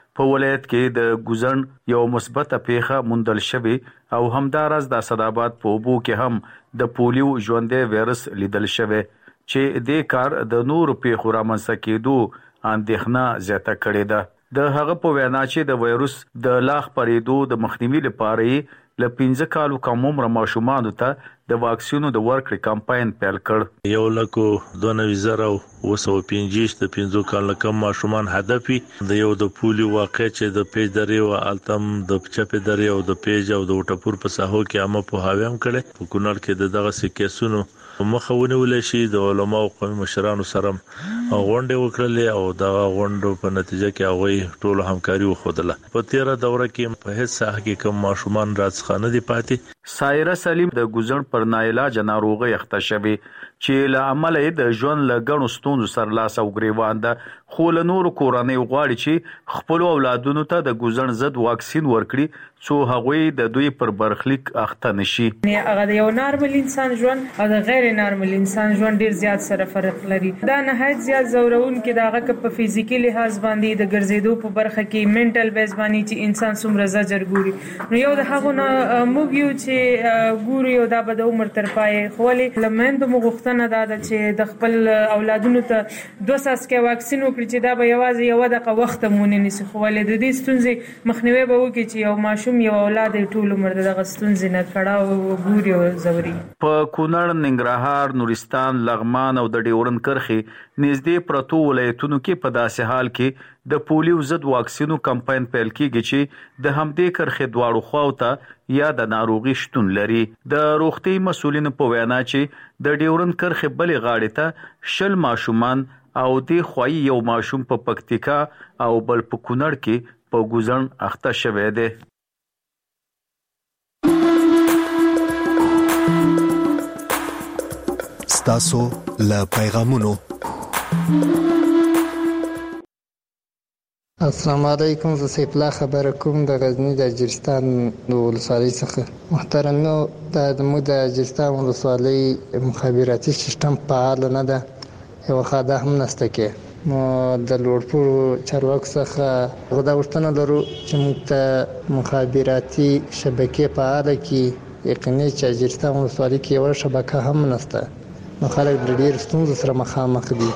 په ولایت کې د ګوزن یو مثبته پیښه موندل شوې او همدارس د اسداباد په اوبو کې هم د پولیو ژوندې وایرس لیدل شوی چې د کار د نور پیښو رامنځته کېدو اندېښنه زیاته کړې ده. د هغه په وینا چې د وایرس د لاخ پرېدو د مخنیوي لپاره ل پنځه کالو کم عمر ماشومانو ته د واکسینو د ورکړې کمپاین پیل کړ. یو لکو دوه نوي زره او سو پنځه د پنځو کالو کم ماشومان هدف د یو د پولیو واقع چې د پیج درې او التم د چپې درې او د پیج او د وټپور په ساحو کې عامه په هاویم کړي. په کونړ کې د دغه سکیسونو مخاونه ولې شي د علماء او قومي مشرانو سره غونډه وکړلې او د غونډو په نتیجه کې هغه ټول همکاري وخدله. په تیره دوره کې په هیڅ ساحه کې کم ماشومان راځخانه دي پاتې. سایره سلیم د ګوزن پر ناعلاج ناروغي اخته شوی چې له عمل د ژوند لګڼو ستونزو سره لاس او ګریوان ده خو له نور کورنۍ غواړي چې خپل اولادونو ته د ګوزن ضد واکسین ورکړي څو هغوی د دوی پر برخلیک اخته نشي. هغه د یو نارمل انسان ژوند او د غیر نارمل انسان ژوند ډیر زیات سره فرق لري. دا نهایت زیات زورون کې داغه ک په فزیکي لحاظ باندې د ګرځېدو په برخه کې منټل بیس باندې چې انسان څومره زجر ګوري. نو یو د هغه موږ یو چې ګوري او دا به د عمر تر پای خولي لمند مغختنه دا چې د خپل اولادونو ته دوه ساسکه واکسین وکړي چې دا به یوازې یو دغه وخت مونږ نه سي خولي د دې ستونزې مخنیوي به وکړي چې یو ماشوم یو اولاد ټول عمر دغه ستونزې نه کړه او ګوري او زوري. په کونړ، ننګرهار، نورستان، لغمان او د ډیورن کرخي نږدې پرتو ولایتونو کې په داسې حال کې د پولیو ضد واکسینو کمپاین پیل کیږي چې د همدې کرخي دواړو خواو ته یا د ناروغي شتون لري. د روغتي مسولینو په وینا چې د ډیورن کرخي بلې غاړې ته شل ماشومان او د خوای یو ماشوم په پکتیکا او بل په کونړ کې په ګوزن اخته شوی دی. ستاسو له پیغامونو. السلام علیکم، زه سیف الله خبره کوم د غزنی د اجرستان د ولسوالۍ څخه. محترمو، د مو د اجرستان ولسوالۍ مخابراتي سیستم فعال نه ده، یو خاده هم نشته کې. نو د لوړپوړو چارواکو څخه غوډه وشتنه لرو چې موږ ته مخابراتي شبکې فعال کړي. یقیني چې اجرستان ولسوالۍ کې یو شبکه هم نشته، نو خلک د ډېر ستونزو سره مخامخ دي.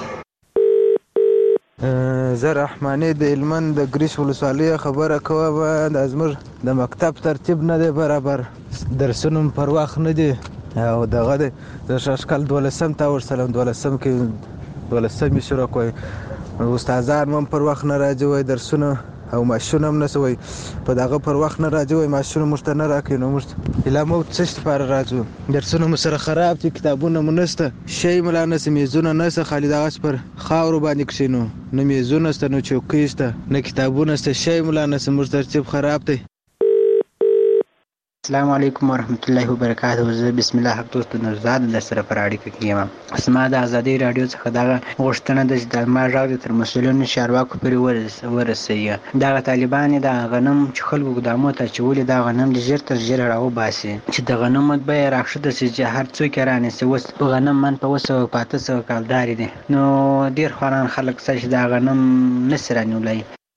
زه رحماني د هلمند د ګریش ولسوالۍ خبره کوم. د زموږ د مکتب ترتیب نه دی برابر، درسونه پر وخت نه دي او دغه د شاشکل دولسم تا ورسره دولسم کې دولسم شروع کوي. استادان هم پر وخت نه راځي وای درسونه او ماشونه هم نسوي په دغه پر وخت نه راځي وای ماشونه مشته نه راکې. نو مشت اله مو څه لپاره راځو؟ درسونه مو سره خراب دي، کتابونه مو نشته، شی ملا نس میزونه نس خالي دغه پر خاور باندې کښینو، نه میزونه ست نه چوکۍ ست نه کتابونه ست، شی ملا نس مر ترتیب خراب دی. السلام علیکم ورحمت الله وبرکاته. زه بسم الله حق دوست نوزاد د سره پر اړیکه کې یم. اسما د ازادي رادیو څخه دغه غوښتنه د د ما راغلی تر مسولینو چارواکو پورې ورسېږي. دغه طالبان د غنم چې خلکو ګدامو ته چولې د غنم د ژر تر ژره راو باسي چې د غنم مطبع راخښته سي چې هر څوک رانیسي. اوس غنم من په وسو پاته سو کالداري دي، نو ډیر خوانان خلک چې د غنم نسرانولای.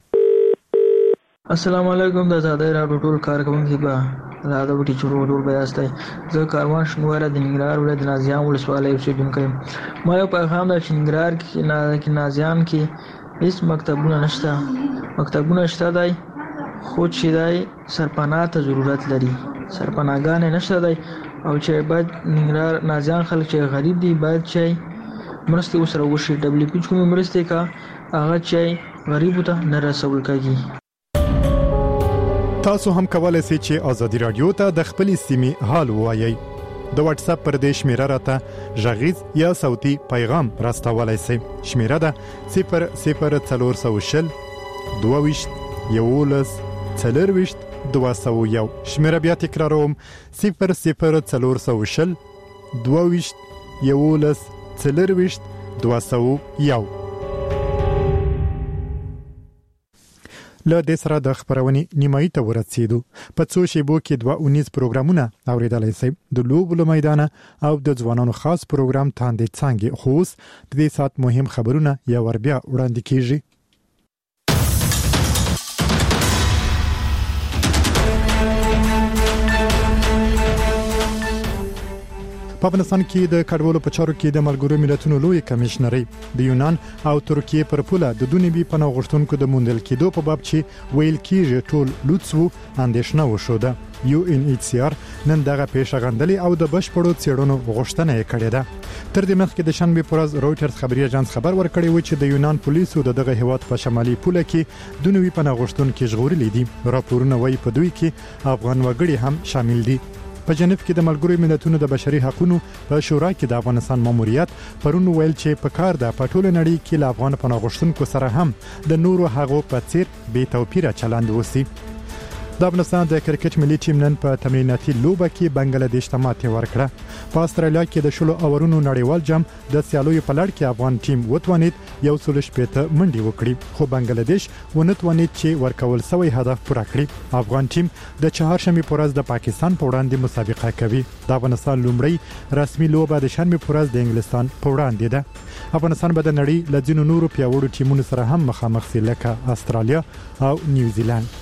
السلام علیکم، د ازادي رادیو ټول کارکونکو به دا د وټی چورو ټول بیاست. زه کاروان شنوره د ننګرهار ولایت نازیان ولسوالۍ اوسیدونکی یم. ما یو پیغام د ننګرهار کې نازیان کې هیڅ مکتبونه نشته. مکتبونه شته دی خو چې دی سرپناه ته ضرورت لري، سرپناهګانې نشته دی او چې باید ننګرهار نازیان خلک چې غریب دي باید چې مرستې ورسره وشي. ډبلیو پی کومې مرستې کا هغه چې غریبو ته نه رسول کېږي. تاسو هم کولای شئ چې ازادي رادیو ته د خپل سیمې حال ووایي. د واتس اپ پر دې شمیره راته ژغیز یا صوتي پیغام راستولای شئ. شمیره ده صفر صفر څلور سوه شل دوه ویشت یولس څلور ویشت دوه سوه یو. شمیره بیا تکراروم صفر صفر څلور سوه شل دوه ویشت یولس څلور ویشت دوه سوه یو. له دې سره د خبرونې نیمایي ته ورسېدو. په څو شیبو کې دوه اونیز پروګرامونه اوریدلای شئ. د لوبو له میدانه او د ځوانانو خاص پروګرام تاندې څنګه خوس د دې سات مهم خبرونه یا ور بیا وړاندې کیږي. په افغانستان کې د کډوالو په چارو کې د ملګرو ملتونو لوی کمشنري د یونان او ترکیه پر پوله د دونیبي پناه غوښتونکو د موندل کېدو په باب چې ویل کېږي ټول لوڅو اندېښنه وشوده. یو ان ایچ سی آر نن دغه پیښه غندلې او د بشپړو څېړنو غوښتنه یې کړې ده. تر دې مخکې د شنبه پر ورځ رويټرز خبري اژانس خبر ورکړی و چې د یونان پولیسو د دغه هیواد په شمالي پوله کې دونیوي پناه غوښتونکو ژغورلې دي. راپورونه وايي په دوی کې افغان وګړي هم شامل دي. په جنیف کې د ملګرو ملتونو د بشري حقوقو په شورا کې د افغانستان ماموریت پرون ویل چې په کار د پټول نړۍ کې له افغان پناه غوښتونکو سره هم د نورو هغو په څیر بې توپیره چلند وسی. د افغانستان د کرکټ ملي ټیم نن په تمریناتي لوبه کې بنگلاديش ته ماتې ورکړه. په استرالیا کې د شلو اورونو نړیوال جام د سیالوي په لړ کې افغان ټیم وتوانید یو سل شپږ منډي وکړي خو بنگلاديش ونتوانید چې ورکول سوی هدف پوره کړي. افغان ټیم د چهارشنبه پر ورځ د پاکستان په وړاندې مسابقه کوي. د افغانستان لومړی رسمي لوبه د شنبه پر ورځ د انګلستان په وړاندې ده. افغانستان به د نړۍ له ځینو نورو پیاوړو ټیمونو سره هم مخامخ شي لکه استرالیا او نیوزیلند.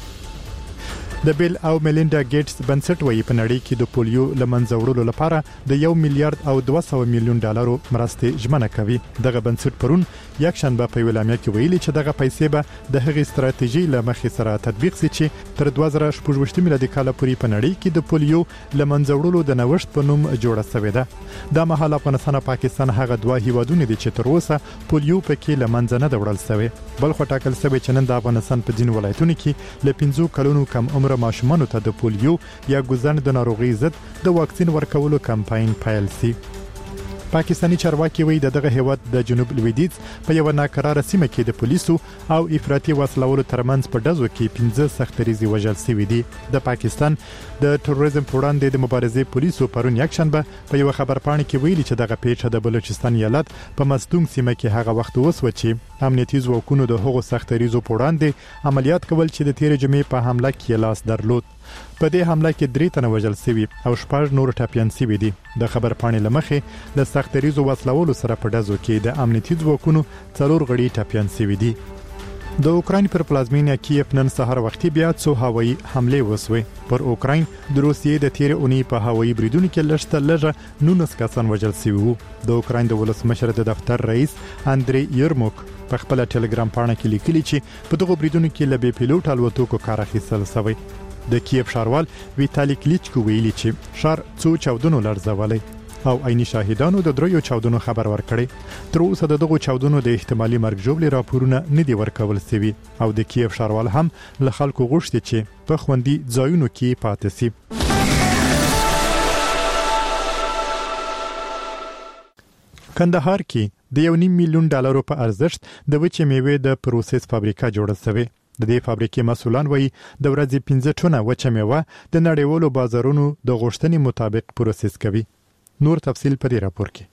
د بیل او میلینډا ګیټس بنسټ وایي په نړۍ کې د پولیو لمنځه وړلو لپاره د یو میلیارډ او دوه سوه میلیون ډالرو مرستې ژمنه کوي. دغه بنسټ پرون یک شنبه په ویلامیا کې ویلي چې دغه پیسې به د هغې ستراتیژي لمخې سره تطبیق شي چې تر دوه زره شپږ میلادي کال پورې په نړۍ کې د پولیو لمنځه وړلو د نوښت په نوم جوړه شوې ده. د مهال افغانستان او پاکستان هغه دوه هیوادونه دي چې تر اوسه پولیو پکې لمنځه نه وړل شوی. بل خو ټاکل شوی چې نن د افغانستان په ځینو ولایتونو کې ل پنځو کلونو کم عمر ماشومانو ته د پولیو یا ګوزن د ناروغي ضد د واکسین ورکولو کمپاین پیل شي. پاکستانی چارواکي وایي دغه هیواد د جنوب لویدیځ په یو ناکراره سیمه کې د پولیسو او افراطي وسلوالو ترمنځ په ډزو کې پنځه سختریزي وژل شوي دي. د پاکستان د تروریزم پر وړاندې د مبارزې پولیسو پرون یک شنبه په یو خبرپاڼه کې ویلي چې دغه پیښه د بلوچستان ایالت په مستونګ سیمه کې هغه وخت وسوه چې امنیتي ځواکونو د هغو سختریزو پر وړاندې عملیات کول چې د تیر جمعې په حمله کې لاس درلود. په دې حمله کې درې تنه وژل شوي او شپږ نور ټپيان شوي دي. د خبرپاڼې لمخې د سختریزو وسلوالو سره په ډزو کې د امنیتي ځواکونو څلور غړي ټپيان شوي دي. د اوکراین پر پلازمینه کیف نن سهار وختي بیا څو هوایي حمله وسوي. پر اوکراین د روسیې د تیر اونۍ په هوایي بریدونو کې لږ تر لږه نولس کسان وژل شوي وو. د اوکراین د ولسمشر د دفتر رئیس اندری یرموک په خپل ټلګرام پاڼه کې لیکلي چې په دغه بریدونو کې ل بي پیلوټ الوتکو کار اخیستل شوی. د کیف ښاروال ویتالی کلیچکو ویلي چې ښار څو چاودنو لړزولي او عیني شاهدانو د دریو چاودنو خبر ورکړي. تر اوسه دغه چاودنو د احتمالي مرګ ژوبلې راپورونه نه دي ورکول شوي او د کیف ښاروال هم له خلکو غوښتي چې په خوندي ځایونو کې پاتې شي. کندهار کې د یو نیم میلیون ډالرو په ارزښت د وچې میوې د پروسس فابریکه جوړه شوې. د دې فابریکې مسولان وایي د ورځې پنځه ټنه وچه میوه د نړیوالو بازارونو د غوښتنې مطابق پروسس کوي. نور تفصیل په دې راپور کې.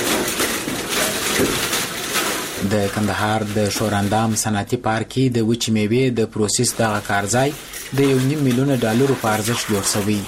د کندهار د شوراندام صنعتي پارک کې د وچې میوې د پروسس دغه کارځای د یو نیم میلیون ډالرو په ارزښت جوړ شوی.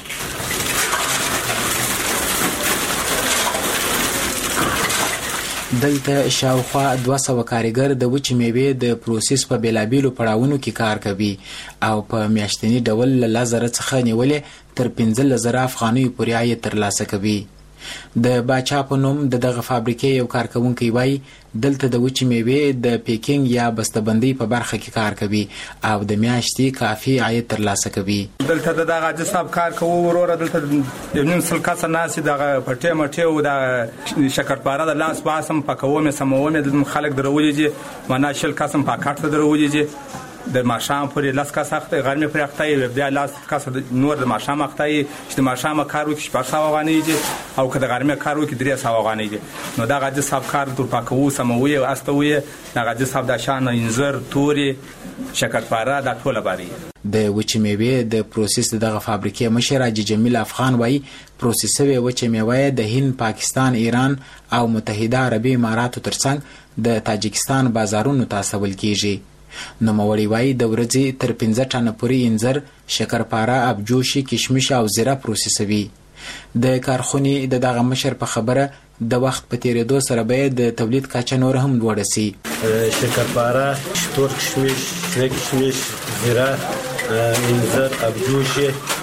دلته شاوخوا دوه سوه کارګر د وچې میوې د پروسس په بیلابیلو پړاوونو کې کار کوي او په میاشتني ډول له لس زره څخه نیولې تر پنځلس زره افغانیو پورې عاید ترلاسه کوي. د باچا په نوم د دغه فابریکې یو کارکونکی وایي دلته د وچې میوې د پیکینګ یا بسته‌بندۍ په برخه کې کار کوي او د میاشتې کافي عاید ترلاسه کوي. دلته دغه د صاحب کار کوو وروره دلته یو نیم سل کسه ناسي دغه پټې مټې او د شکرپاره د لاس باسم پکوم سموم د خلک درولېږي معنا شل کسم پاکټ ته درولېږي د ماشام پورې لاس کا سخت غرمه پرې اختای بیا لاس کا نور د ماشام اختای چې د ماشام کارو کې شپږ سوه غانې او که د غرمه کارو کې درې سوه غانې نو دا غږ صاحب کار تر پاکو سموي او استوي دا غږ صاحب د شان انځر توري شکرپاره د ټوله باري. د وچې میوې د پروسس دغه فابریکې مشر حاجي جمیل افغان وایي پروسس شوی وچې میوه د هند، پاکستان، ایران او متحده عربي اماراتو ترڅنګ د تاجکستان بازارونو ته استول کیږي. نو موري وای د ورځې تر پنځه ټنه پورې انځر، شکرپاره، ابجوشي، کشمش او زیره پروسسوي. د کارخونې د دغه مشر په خبره د وخت په تیریدو سره به د تولید کچه نور هم لوړه سي. شکرپاره، تور کشمش، شنه کشمش، زیره، انځر، ابجوشي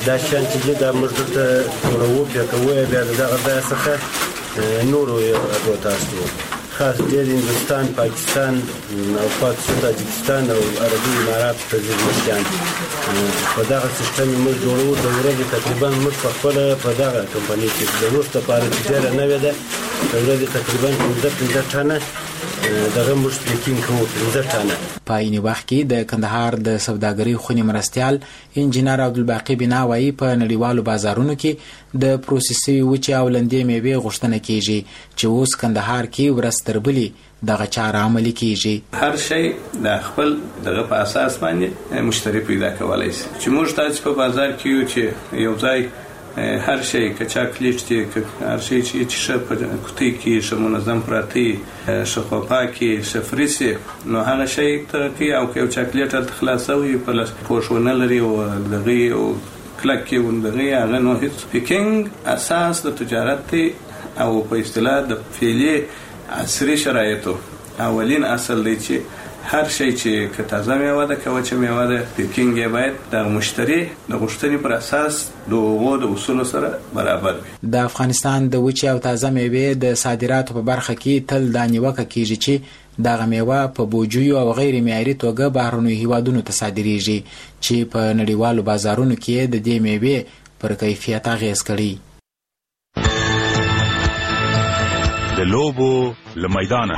دا شان چې دا موږ ته ورو بیا کوي بیا دغه ځای څخه نورو یو تاسو خاص ډېر هندستان پاکستان او پاکستان تاجکستان او عربي امارات ته ځي په دغه سیستم موږ جوړو د ورځې تقریبا موږ په خپل په دغه کمپنۍ کې د وروسته پاره ډېر نه وي ده د ورځې تقریبا پنځه ټنه دغه موږ پیکینګ کوو پنځه ټنه. په عین وخت کې د کندهار د سوداګرۍ خونې مرستیال انجینر عبدالباقي بنا وایي په نړیوالو بازارونو کې د پروسس وچې او لندې میوې غوښتنه کیږي چې اوس کندهار کې ورځ تر بلې دغه چاره عملي کیږي. هر شی د خپل دغه په اساس باندې مشتری پیدا کولای شي چې موږ تاسو په بازار کې یو چې یو ځای هر شی که چاکلیټ دی که هر شی چې ش په کوټی کې ش منظم پراتی ش خپاکي ش فریسي نو هغه شی ته کې او که چاکلیټ ته خلاصوي په لاس پوښونه لري او دغه او کلک کې وندغه هغه نو هیڅ پیکینګ اساس د تجارت او په اصطلاح د فعلی عصري شرایطو اولین اصل دی چې هر شی چې که تازه میوه ده که وچه میوه ده پیکینګ یې باید د مشتری د غوښتنې پر اساس د هغو د اصولو سره برابر وي. د افغانستان د وچې او تازه میوې د صادراتو په برخه کې تل دا نیوکه کیږي چې دغه میوه په بوجیو او غیر معیاري توګه بهرنیو هیوادونو ته صادریږي چې په نړیوالو بازارونو کې د دې میوې پر کیفیت اغیز کړي. د لوبو له میدانه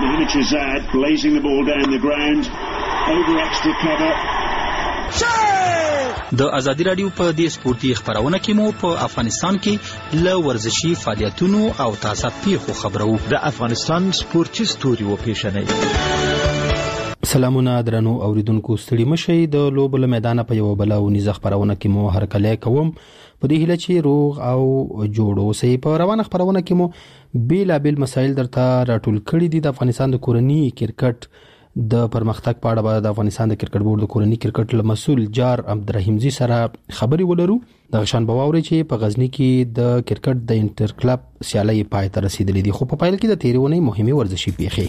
د ازادي رادیو په دې سپورتي خبرونه کې مو په افغانستان کې له ورزشي فعالیتونو او تازه پیښو خبرو. د افغانستان سپورتي ستوري و پیښنې. سلامونه درنو اوریدونکو، ستړي مشئ. د لوبو له میدانه په یو بل او نيزه خبرونه کې مو هرکلی کوم په دې هیله چې روغ او جوړ اوسئ. په روانه خبرونه کې مو بیلابیل مسایل درته راټول کړي دي. د افغانستان د کورنی کرکټ د پرمختګ په اړه د افغانستان د کرکټ بورډ د کورنی کرکټ مسؤل جار عبدالرحیمزي سره خبري ولرو. د غشان بواوري چې په غزنی کې د کرکټ د انټر کلب سیالي پای ته رسیدلې دي، خو په پایل کې د تیرونې مهمه ورزشي پیښې.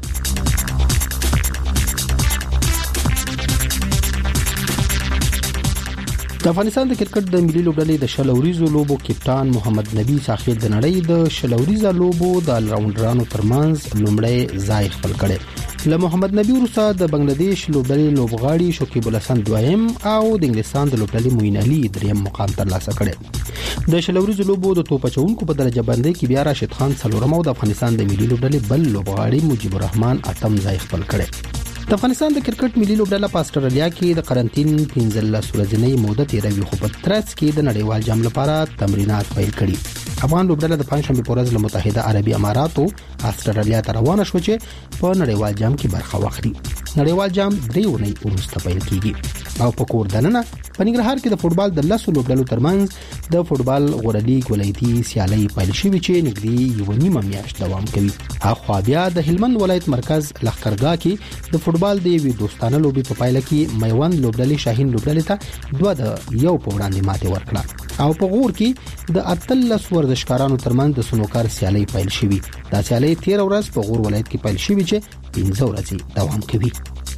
د افغانستان د کرکټ د ملي لوبډلې د شلوريزو لوبو کپټان محمد نبی ساحل د نړۍ د شلوريزو لوبو د الراوندرانو ترمنځ لومړی ځای خپل کړي. له محمد نبی وروسته د بنگلاديش لوبډلې لوبغاړي شکیب الحسن دویم او د انګلستان د لوبډلې موین علي دریم مقام ترلاسه کړي. د شلوريزو لوبو د توپچونکو په درجه بندۍ کې بیا راشد خان څلورم او د افغانستان د ملي لوبډلې بل لوبغاړي مجيب الرحمن اتم ځای خپل کړي. د افغانستان د کرکټ ملي لوبډله په استرالیا کې د قرنټین پنځه ورځې موده تیروي، خو په ترڅ کې د نړیوال جام لپاره تمرینات پیل کړي. افغان لوبډله د پنځشنبه په ورځ له متحده عربي اماراتو استرالیا ته روانه شو چې په نړیوال جام کې برخه واخلي. نړیوال جام درې اونۍ وروسته پیل کیږي او په کور دننه په ننګرهار کې د فوټبال د لسو لوبډلو ترمنځ د فوټبال غوړه لیګ ولایتي سیالي پیل شوې چې نږدې یو نیمه میاشت دوام کوي. اخو بیا د هلمند ولایت مرکز لخرګاه کې د فوټبال د یوې دوستانه لوبي په پایله کې میوند لوبډلې شاهین لوبډلې ته دوه د یو په وړاندې ماته ورکړه او په غور کې د اتلس ورزشکارانو ترمنځ د سنوکار سیالي پیل شوې. دا سیالي تیر ورځ په غور ولایت کې پیل شوې چې پنځه ورځې دوام کوي.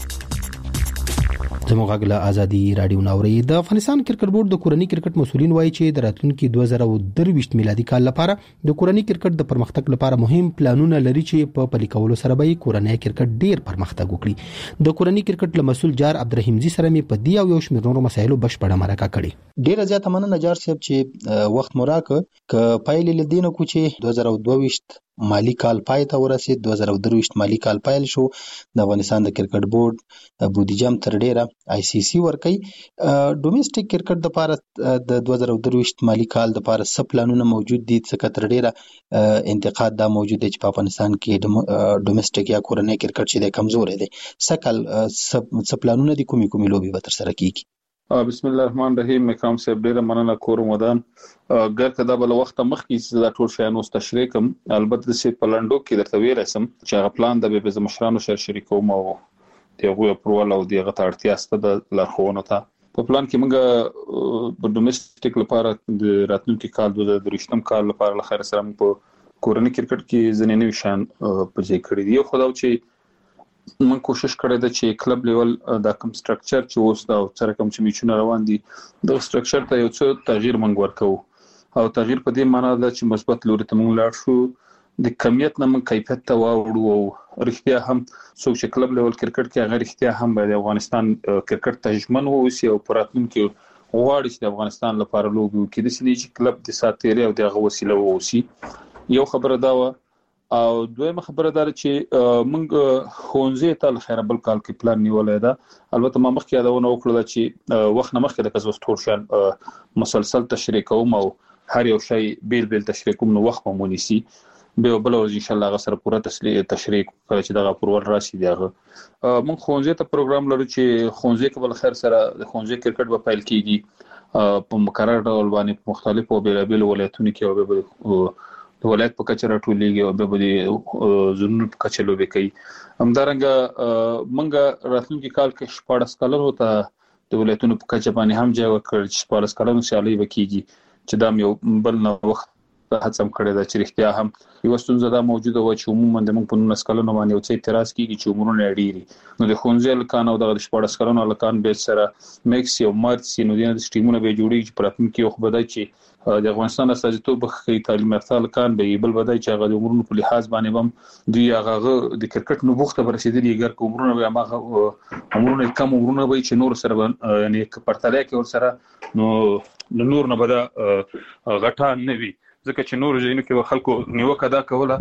زموږ غږ ازادي رادیو ناوري. د افغانستان کرکټ بورډ د کورنی کرکټ مسولین وایي چې د راتلونکي دوه زره درویشت میلادي کال لپاره د کورنی کرکټ د پرمختګ لپاره مهم پلانونه لري چې په پلي کولو سره به کورنی کرکټ ډیر پرمختګ وکړي. د کورنی کرکټ مسؤل جار عبدالرحیمزي سره مې په دی او یو شمېر نورو مسایلو بشپړه مرکه کړې. ډیره زیاته مننه جار صاحب چې وخت مراکه ک پایلې لدینه کو چې دوه زره دوه مالی کال پای ته ورسید. دوه زره درویشت مالی کال پایل شو. د افغانستان د کرکټ بورډ بودیجه هم تر ډیره آی سی سی ورکي. ډومېسټک کرکټ د لپاره د دوه زره درویشت مالی کال د لپاره سب پلانونه موجود دي، څخه تر ډیره انتقاد دا موجود دی چې په افغانستان کې ډومېسټک یا کورنۍ کرکټ چې د کمزوري دی. سکل سب پلانونه دي کومي کومي لوبي به تر سره کیږي. بسم الله الرحمن الرحیم. مکرم صاحب ډیره مننه کور مدان ګر کدا بل وخت مخکې دا ټول شیانو تشریح کوم. البته چې پلانډو کې درته ویل سم چې هغه پلان د به مشرانو سره شریکوم او دغه اپروال او دغه تړتیا ست د لارښوونو ته په پلان کې موږ د ډومېسټک لپاره د راتلونکي کال د درویشتم کال لپاره له خیر سره په کورنۍ کرکټ کې ځینې نوي شان په ځای کړی دی. خو دا چې من کوشش کړی دا چې کلب لیول دا کوم سټرکچر چې اوس دا سره کوم چې میچونه روان دي د سټرکچر ته یو څه تغییر منګ ورکو او تغییر په دې معنی دا چې مثبت لوري ته موږ لاړ شو د کمیت نه من کیفیت ته واوړو او رښتیا هم څوک چې کلب لیول کرکټ کې هغه رښتیا هم د افغانستان کرکټ ته ژمن ووسی او پراتونکو غواړي چې د افغانستان لپاره لوبي وکړي د سړي چې کلب د ساتيري او دغه وسیله ووسی یو خبره دا و او دویمه خبره دا چې موږ خونځې ته خیر بل کال کې پلان نیولای دا البته ما مخکې یادونه وکړه چې وخت نه مخکې د کزوس تورشان مسلسل تشریح کوم او هر یو شی بیل بیل تشریح کوم نو وخت مونږ نيسي به بل ورځ ان شاء الله غسر پوره تشریح تشریح کړی چې دغه پرور راشي دیغه موږ خونځې ته پروګرام لرو چې خونځې کې بل خیر سره د خونځې کرکټ په فایل کېږي په مقرر ډول باندې مختلفو بیلابل ولایتونو کې او به د ولایت په کچه راټولېږي او به د زونونو په کچه لوبي کوي همدارنګه منګه راتلونکي کال کې شپږ کالر وته د ولایتونو په کچه باندې هم ځای ورکړ چې شپږ کالر سیالي وکړي چې دا یو بل نو وخت هڅه کړې ده چې رښتیا هم یو ستونزه دا موجوده و چې عموما د موږ په نس کلونو باندې یو څه اعتراض کیږي چې عمرونه ډیری نو د خونځې لکان او د شپږ کلونو لکان به سره میکس یو مارچ سینو د سټیمونه به جوړیږي چې پراتونکو خو بدای چې د افغانستان استازیتوب بخښي تعلیم یافته لکان به بل بدای چې هغه د عمرونو په لحاظ باندې هم دوی هغه د کرکټ نو بوخته برسېدلي ګر کومرونه به هغه عمرونه کم عمرونه وي چې نور سره یعنی پرتاله کې ور سره نو نور نه بده غټه نه وي ځکه چې نور ځینو کې خلکو نیوکه دا کوله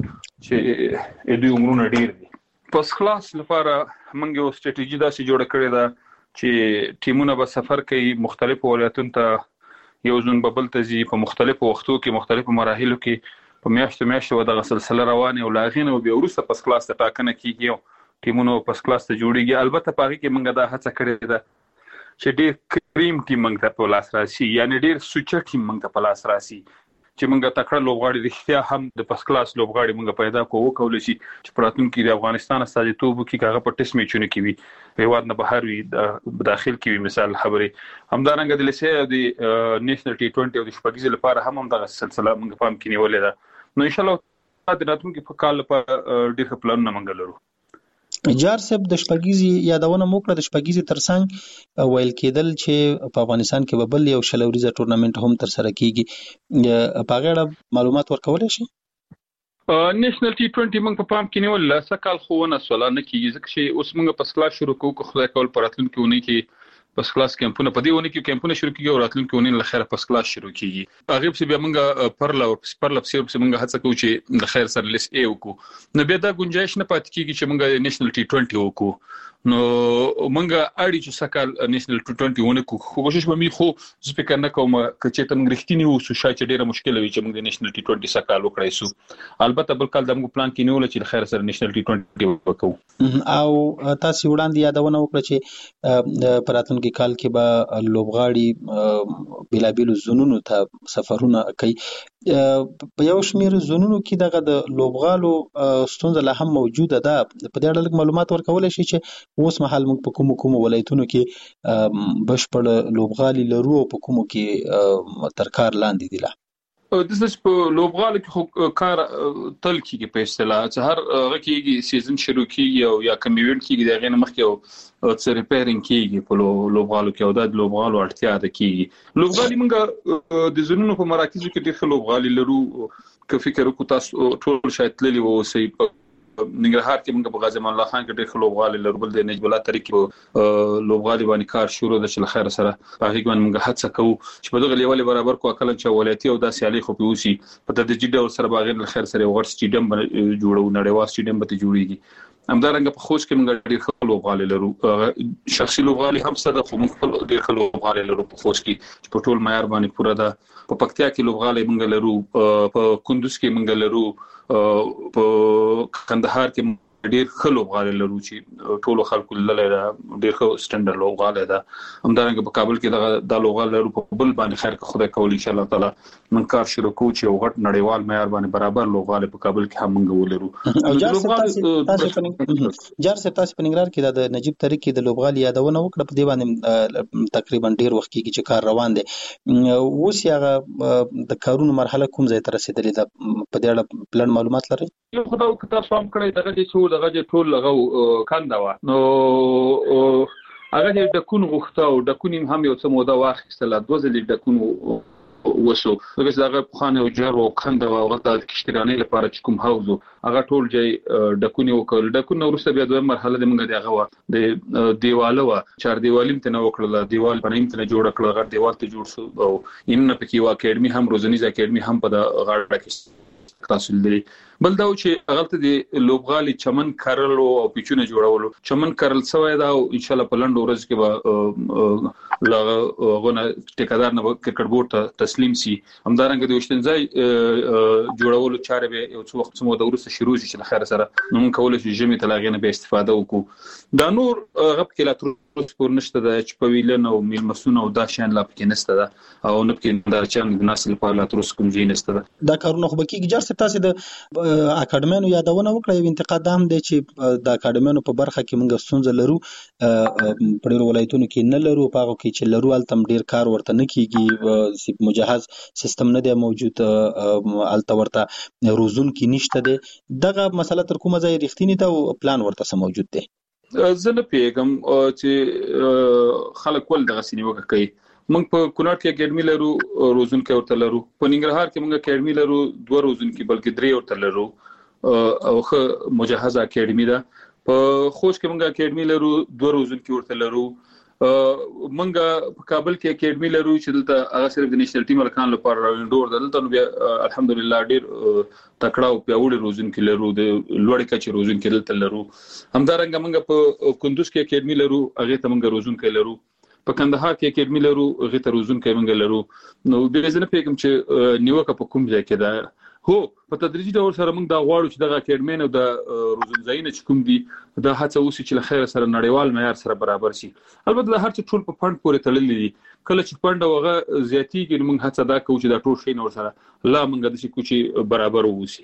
چې دوی عمرونه ډیر دي پس خلاص لپاره موږ یو ستراتیژي داسې جوړه کړې ده چې ټیمونه به سفر کوي مختلفو ولایتونو ته یو ځون ببل ته ځي په مختلفو وختو کې مختلفو مراحلو کې په میاشتو میاشتو دغه سلسله روانه او لاغینه او بیا وروسته پس کلاس ته ټاکنه کیږي ټیمونو پس کلاس ته جوړیږي البته په هغه کې موږ دا هڅه کړې ده چې ډیر کریم ټیم موږ ته په لاس راشي یعنی ډیر سوچ ټیم موږ ته په لاس راشي چې موږ تکړه لوبغاړي رښتیا هم د پس کلاس لوبغاړي موږ پیدا کوو کول شي چې پراتونکو د افغانستان استازیتوب کې هغه په ټیسټ میچونه کې وي هیواد نه بهر وي د داخل کې وي مثال خبره همدارنګه د لسه د نېشنل ټي ټوئنټي او د شپږیز لپاره هم هم دغه سلسله موږ پام کې نیولې ده نو ان شاء الله د راتلونکي په کال لپاره ډېر پلانونه موږ لرو جار صاحب د شپږیزي یادونه موکړه د شپږیزي ترڅنګ ویل کېدل چې په افغانستان کې به بل یو شلوريزه ټورنمنت هم تر سره کیږي په غاړه معلومات ورکولای شي نېشنل ټي ټوئنټي موږ په پام کې نیول سکهال خوونه سوال نه کیږي ځکه چې اوس موږ په کلاس شروع کوو خدای کول پراتلونکو ونی کې پس کلاس کیمپونه په دې ونی کې کیمپونه شروع کیږي او راتلونکو ونی له خیره پس کلاس شروع کیږي هغه په بیا موږ پرلا او پرلا په سیرپ موږ هڅه کوو چې د خیر سره لیس ای وکړو نو بیا دا گنجائش نه پات کیږي چې موږ نېشنل ټي ټوئنټي وکړو نو موږ اړي چې سکهال نېشنل ټي ټوئنټي ونه کوو کوشش به می خو سپیکر نه کوم چې تم غریښتینی وو سو شای چې ډیره مشکل وي چې موږ نېشنل ټي ټوئنټي سکهال وکړای سو البته بل کال د موږ پلان کې نیول چې خیر سره نېشنل ټي ټوئنټي وکړو او تاسو وړاندې یادونه وکړه چې پراتونکو کال کې به لوبغاړي بلابل زونونو ته سفرونه کوي په یو شمیر زونونو کې دغه د لوبغالو ستونزه لا هم موجوده ده په دې اړه معلومات ورکول شي چې اوس مهال موږ په کوم کوم ولایتونو کې بشپړ لوبغالي لرو او په کوم کې تر کار لاندې دي لا د دې په لوبغالو کې کار تل کېږي په اصطلاح چې هر هغه کېږي سیزن شروع کېږي او یا کوم ایونت کېږي دغه نه مخکې او څه ریپیرینګ کېږي په لوبغالو کې او د لوبغالو اړتیا ده کېږي لوبغالي موږ د زونونو په مراکزو کې ډېر لوبغالي لرو که فکر وکړو تاسو ټول شاید تللی وو سي ننګرهار کې موږ په غازی امان الله خان کې ډېر لوبغالي لرو بل د نجیب الله طریقې لوبغالي باندې کار شروع د شل خیر سره په هغه باندې موږ هڅه کوو چې په دغه لیول برابر کو اکل چې ولایتي او د سیالي خو پیوسی په د جدي او سره باغ خیر سره ورس سټیډیم جوړو نړیوال سټیډیم به جوړیږي همدارنګه په خوست کې موږ ډېر لوبغالي لرو شخصي لوبغالي هم سره خو موږ ډېر لوبغالي لرو په خوست کې په ټول معیار باندې پوره ده په پکتیا کې لوبغالي موږ لرو په کندوز کې موږ لرو په کندهار کې ډېر ښه لوبغالي لرو چې ټولو خلکو لاره ډېر ښه سټانډرډ لوبغالي ده همدارنګه په کابل کې دا د لوبغالي لرو په بل باندې خیر که خدای کول ان شاء الله تعالی من کار شروع کوو چې یو غټ نړیوال معیار باندې برابر لوبغالي په کابل کې هم موږ ولرو جار صاحب تاسو په ننګرهار کې د نجیب طریقې د لوبغالي یادونه وکړه په دې باندې تقریبا ډېر وخت کې چې کار روان دي اوس هغه د کارونو مرحله کوم ځای ته رسیدلې ده په دې اړه پلان معلومات لرئ یو خدای که تاسو هم کړی دغه چې دغه ټول هغه کنده و نو هغه د کون غوښته او د کون هم یو څه موده واخیستله دوه ځلې د کون وسو هغه څنګه په خانه او جار او کنده او هغه د کشترانې لپاره چې کوم حوض هغه ټول ځای د کونی وکړ د کون ورسته بیا دوه مرحله د منګه دغه و د دیواله و چار دیوالیم ته نو وکړل دیوال په نیم ته جوړ کړل غړ دیوال ته جوړ شو او ان په کې وا اکیډمي هم روزنیزه اکیډمي هم په غاړه کې تحصیل دی بل دا چې هغه ته د لوبغالي چمن کارل او پیچونه جوړولو چمن کارل سوی دا او ان شاء الله په لندو ورځ کې به لغونه ټیکادار نه کرکټ بورډ ته تسلیم سي همدارنګه د وشتنځای جوړولو چارې به یو څو وخت مو د ورسره شروع شي چې خیر سره نو کولای شي جمی تلاغینه به استفاده وکړو دا نور غب کې لا تر پور نشته د چ په ویلن او میل مسونه او دا شان لا پکې نشته دا او نه پکې دا چان د نسل په لا تر کوم ځای نشته دا کارونه خو بکیږي جر تاسو د اکاډمیانو یادونه وکړه انتقاد هم دی چې د اکاډمیانو په برخه کې موږ ستونزه لرو په ډیرو ولایتونو کې نه لرو په هغه کې چې لرو التم ډیر کار ورته نه کیږي مجهز سیستم نه دی موجود الته ورته روزون کې نشته دی دغه مسله تر کومه ځای رښتینی ته او پلان ورته سم موجود دی زه نه پیګم چې خلک ول دغه سینیوګه کوي موږ په کونړ کې اکیډمي لرو روزون کې ورته لرو په ننګرهار کې موږ اکیډمي لرو دوه روزون کې بلکې درې ورته لرو او خو مجهزه اکیډمي ده په خوست کې موږ اکیډمي لرو دوه روزون کې ورته لرو موږ په کابل کې اکیډمي لرو چې دلته هغه صرف د نېشنل ټیم لکان لپاره انډور دلته نو بیا الحمدلله ډیر تکړه او پیاوړي روزون کې لرو د لوړ کچې روزون کې دلته لرو همدارنګه موږ په کندوز کې اکیډمي لرو هغه ته موږ روزون کې لرو په کندهار کې اکیډمي لرو هغه ته روزون کې موږ لرو نو به زه نه پیګم چې نیوکه په کوم ځای کې ده هو په تدریجي ډول سره موږ دا غواړو چې دغه اکیډمي نو د روزون ځایونه چې کوم دي دا هڅه وسی چې لخر سره نړیوال معیار سره برابر شي البته د هر څه ټول په فند پورې تړلې دي کله چې فند وغه زیاتیږي موږ هڅه دا کوو چې دا ټول شي نور سره لا موږ د شي کوچي برابر ووسی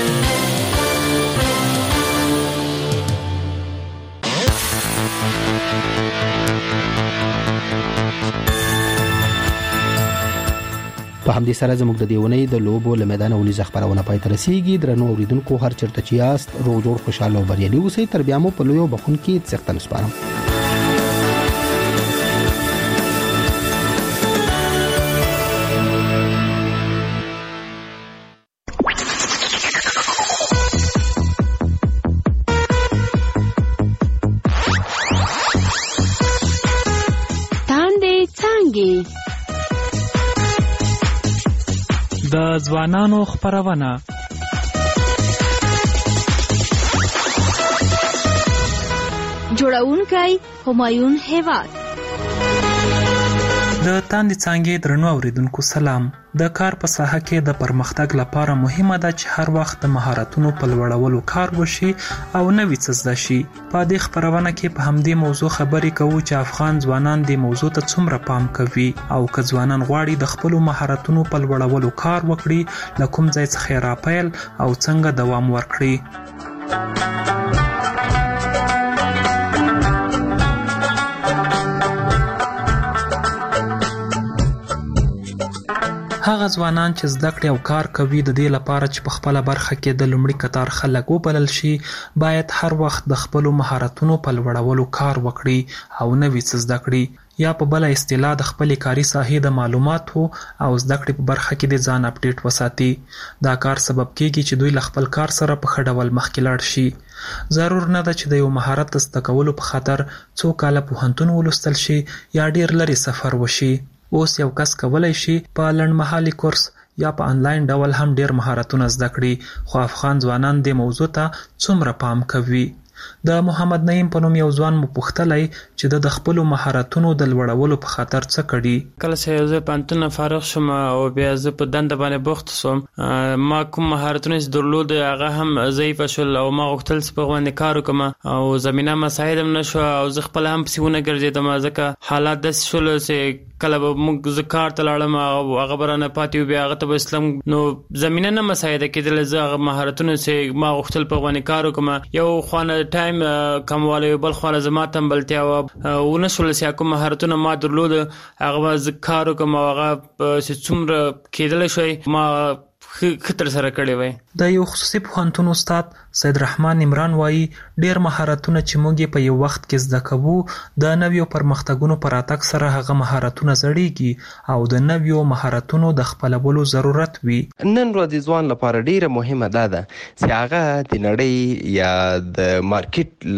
په همدې سره زموږ د دیونې د لوبو له میدان ولې خبرونه پای ته رسیدي درنو اوریدونکو هر چرته چې یاست روغ جوړ خوشاله او بریالي اوسئ تر بیا مو په لویو بخون کې څرتل سپارم د ځوانانو خبرونه جوړونکي همایون هیواد د تاندې څانګې درنو اوریدونکو سلام د کار په ساحه کې د پرمختګ لپاره مهمه ده چې هر وخت د مهارتونو په لوړولو کار وشي او نوې څه زده شي په دې خبرونه کې په همدې موضوع خبرې کوو چې افغان ځوانان د موضوع ته څومره پام کوي او که ځوانان غواړي د خپل مهارتونو په لوړولو کار وکړي له کوم ځای څخه راپیل او څنګه دوام ورکړي هغه ځوانان چې زده کړې او کار کوي د دې لپاره چې په خپل برخه کې د لومړي قطار خلک وبلل شي باید هر وخت د خپل مهارتونو په لوړولو کار وکړي او نوې څه زده کړي یا په بل اصطلاح د خپل کاري ساحې د معلوماتو او زده کړې په برخه کې د ځان اپډیټ وساتي دا کار سبب کیږي چې دوی له خپل کار سره په ښه ډول مخکې لاړ شي ضرور نه ده چې د یو مهارت زده کولو په خاطر څو کاله پوهنتون ولوستل شي یا ډیر لري سفر وشي اوس یو کس کولای شي په لنډمهالي کورس یا په انلاین ډول هم ډیر مهارتونه زده کړي خو افغان ځوانان د موضوع ته څومره پام کوي د محمد نعیم په نوم یو ځوان مو پوښتلی چې د خپل مهارتونو د لوړولو په خاطر څه کړي کله چې زه پانتون فارغ شوم او بیا زه په دنده باندې بوخت شوم ما کوم مهارتونه درلود هغه هم ضعیف شول او ما غوښتل چې په باندې کار وکم او زمينه مساعد هم نشو او زه خپل هم پسونه ګرځیدم ځکه حالات د شول چې کله به موږ زکار تلاړم او هغه برانه پاتې بیا هغه ته اسلام نو زمينه نه مساعده کېدل زه هغه مهارتونه چې ما غوښتل په باندې کار وکم یو خوانه ټایم کمواله بل خوانه زما تمبلتیا او ونشول چې کوم مهارتونه ما درلود هغه زکار وکم هغه چې څومره کېدل شوی ما خطر سره کړی وای. د یو خصوصي پوهنتون استاد سید رحمان عمران وایي ډیر مهارتونه چې موږ په یو وخت کې زده کوو د نویو پرمختګونو پر راتګ سره هغه مهارتونه زړیږي او د نویو مهارتونو د خپلولو ضرورت وي. نن ورځ ځوان لپاره ډیره مهمه ده چې هغه د نړۍ یا د مارکیټ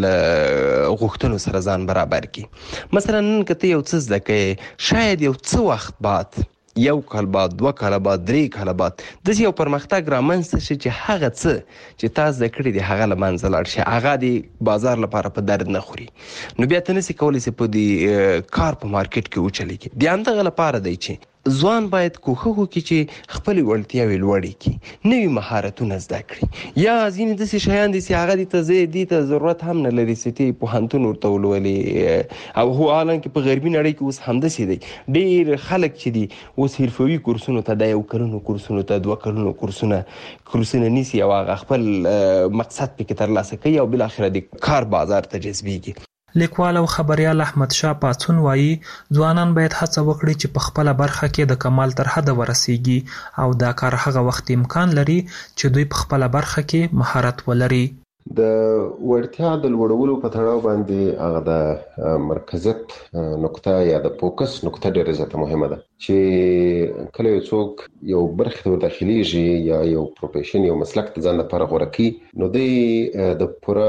غوښتنو سره ځان برابر کړي. مثلا نن کته یو څه زده کوي شاید یو څه وخت بعد یو کال بعد دوه کال بعد درې کال بعد د یو پرمختګ رامنځته شي چې هغه څه چې تاسو د کړي دی هغه لمنځه لاړ شي هغه د بازار لپاره په درد نه خوري نو بیا ته نسی کولی چې په دې کار په مارکیټ کې وچلیږي. د اندغه لپاره دی چې ځوان باید کوښښ وکړي چې خپل وړتیاوې لوړې کړي نوي مهارتونه زده کړي یا ځینې داسې شیان دي چې هغه دې ته زه دې ته ضرورت هم نه لري چې ته پوهنتون ورته ولولې او هو حالانکه په غربي نړۍ کې اوس همداسې دی ډېر خلک چې دي اوس حرفوي کورسونو ته د یو کلونو کورسونو ته دوه کلونو کورسونه کورسونه نیسي او هغه خپل مقصد پکې ترلاسه کوي او بالاخره د کار بازار ته جذبیږي. لیکوال او خبریال احمد شاه پاڅون وایي ځوانان باید هڅه وکړي چې په خپله برخه کې د کمال تر حده ورسیږي او دا کار هغه وخت امکان لري چې دوی په خپله برخه کې مهارت ولري. د وړتیا د لوړولو په تړاو باندې هغه د مرکزیت نقطه یا د فوکس نقطه ډېره زیاته مهمه ده چې کله یو څوک یو برخه ته داخليږي یا یو پروفیشن یو مسلک ته ځان لپاره غوره کوي نو دی د پوره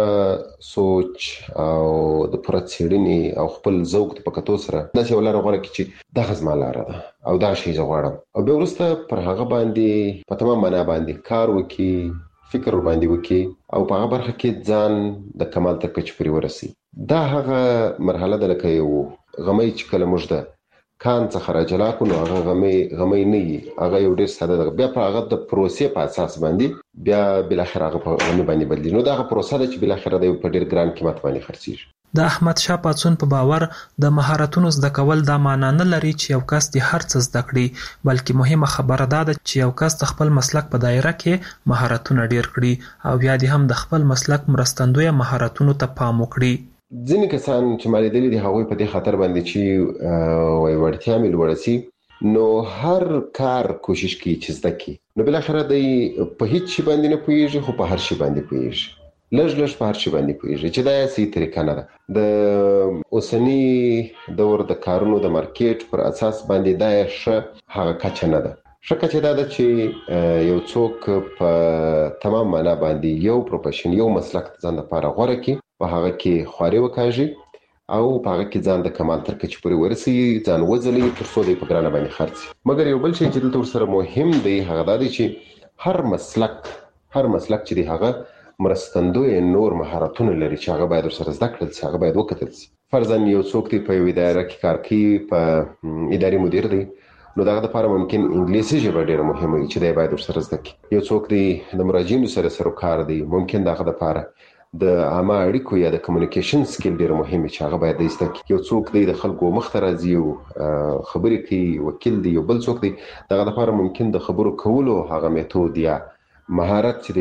سوچ او د پوره څېړنې او خپل ذوق په کتو سره داسې ولر غوره کوي چې دغه زما لاره ده او دا شی زه غواړم او بیا وروسته پر هغه باندې په تمام معنا باندې کار وکړي فکر باندې وکړي او په هغه برخه کې ځان د کمال تر کچې پورې ورسي. دا هغه مرحله ده لکه یو غمی چې کله موږ د کان څخه راجلا کړو نو هغه غمی غمی نه وي هغه یو ډېر ساده ده بیا په هغه د پروسې په اساس باندې بیا بالاخره هغه په غمی باندې بدلېږي نو دا هغه پروسه ده چې بالاخره د یو په ډېر ګران قیمت باندې خرڅېږي. د احمد شاه پاڅون په باور د مهارتونو زده کول دا معنا نه لري چې یو کس د هر څه زده کړي بلکې مهمه خبره ده چې یو کس د خپل مسلک په دایره کې مهارتونه ډیر کړي او بیا د هم د خپل مسلک مرستندوی مهارتونو ته پام وکړي. ځینې کسان چې مالي دلی دي هغوی په دې خاطر باندې چې وای وړتیا مې لوړه سي نو هر کار کوشش کوي چې زده کړي نو بالاخره دی په هیڅ شي باندې نه پوهیږي خو په هر شي باندې پوهیږي لږ لږ په هر شي باندې پوهیږي چې دا یې صحیح طریقه نه ده. د اوسني دور د کارونو د مارکیټ پر اساس باندې دا یې ښه هغه کچه نه ده. ښه کچه دا ده چې یو څوک په تمام معنا باندې یو پروفیشن یو مسلک ځان لپاره غوره کړي په هغه کې خواري وکاږي او په هغه کې ځان د کمال تر کچې پورې ورسي ځان وځلي تر څو دی په ګرانه باندې خرڅي. مګر یو بل شی چې دلته ورسره مهم دی هغه دا دی چې هر مسلک هر مسلک چې دی هغه مرستندوی نور مهارتونه لري چې هغه باید ورسره زده کړل شي هغه باید وکتل شي. فرضاً یو څوک دی په یو اداره کې کار کوي په اداري مدیر دی نو دغه لپاره ممکن انګلیسي ژبه ډیره مهمه وي چې دی باید ورسره زده کړي. یو څوک دی د مراجعینو سره سروکار دی ممکن دغه لپاره د عامه اړیکو یا د کمیونیکیشن سکیل ډیره مهمه چې هغه باید زده کړي. یو څوک دی د خلکو مخ ته راځي او خبرې کوي وکیل دی یو بل څوک دی دغه لپاره ممکن د خبرو کولو هغه میتود یا مهارت چې دی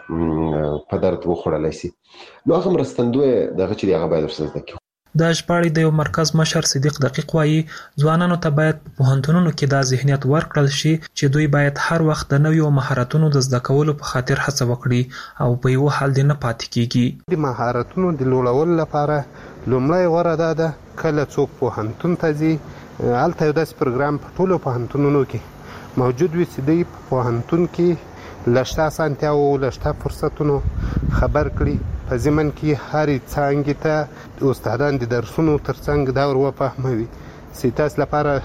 هغه په درد وخوړلی شي نو هغه مرستندوی دغه چې دی هغه باید ورسره زده کړي. د ژباړې د یو مرکز مشر صدیق دقیق وایي ځوانانو ته باید په پوهنتونونو کې دا ذهنیت ورکړل شي چې دوی باید هر وخت د نویو مهارتونو د زده کولو په خاطر هڅه وکړي او په یو حال دې نه پاتې کیږي. د مهارتونو د لوړولو لپاره لومړی غوره ده ده کله څوک پوهنتون ته ځي هلته یو داسې پروګرام په ټولو پوهنتونونو کې موجود وي چې دوی په پوهنتون کې لشته اسانتیاو لشته فرصتونو خبر کړي په ضمن کې هرې څانګې ته استادان د درسونو ترڅنګ دا ور وفهموي چې تاسو لپاره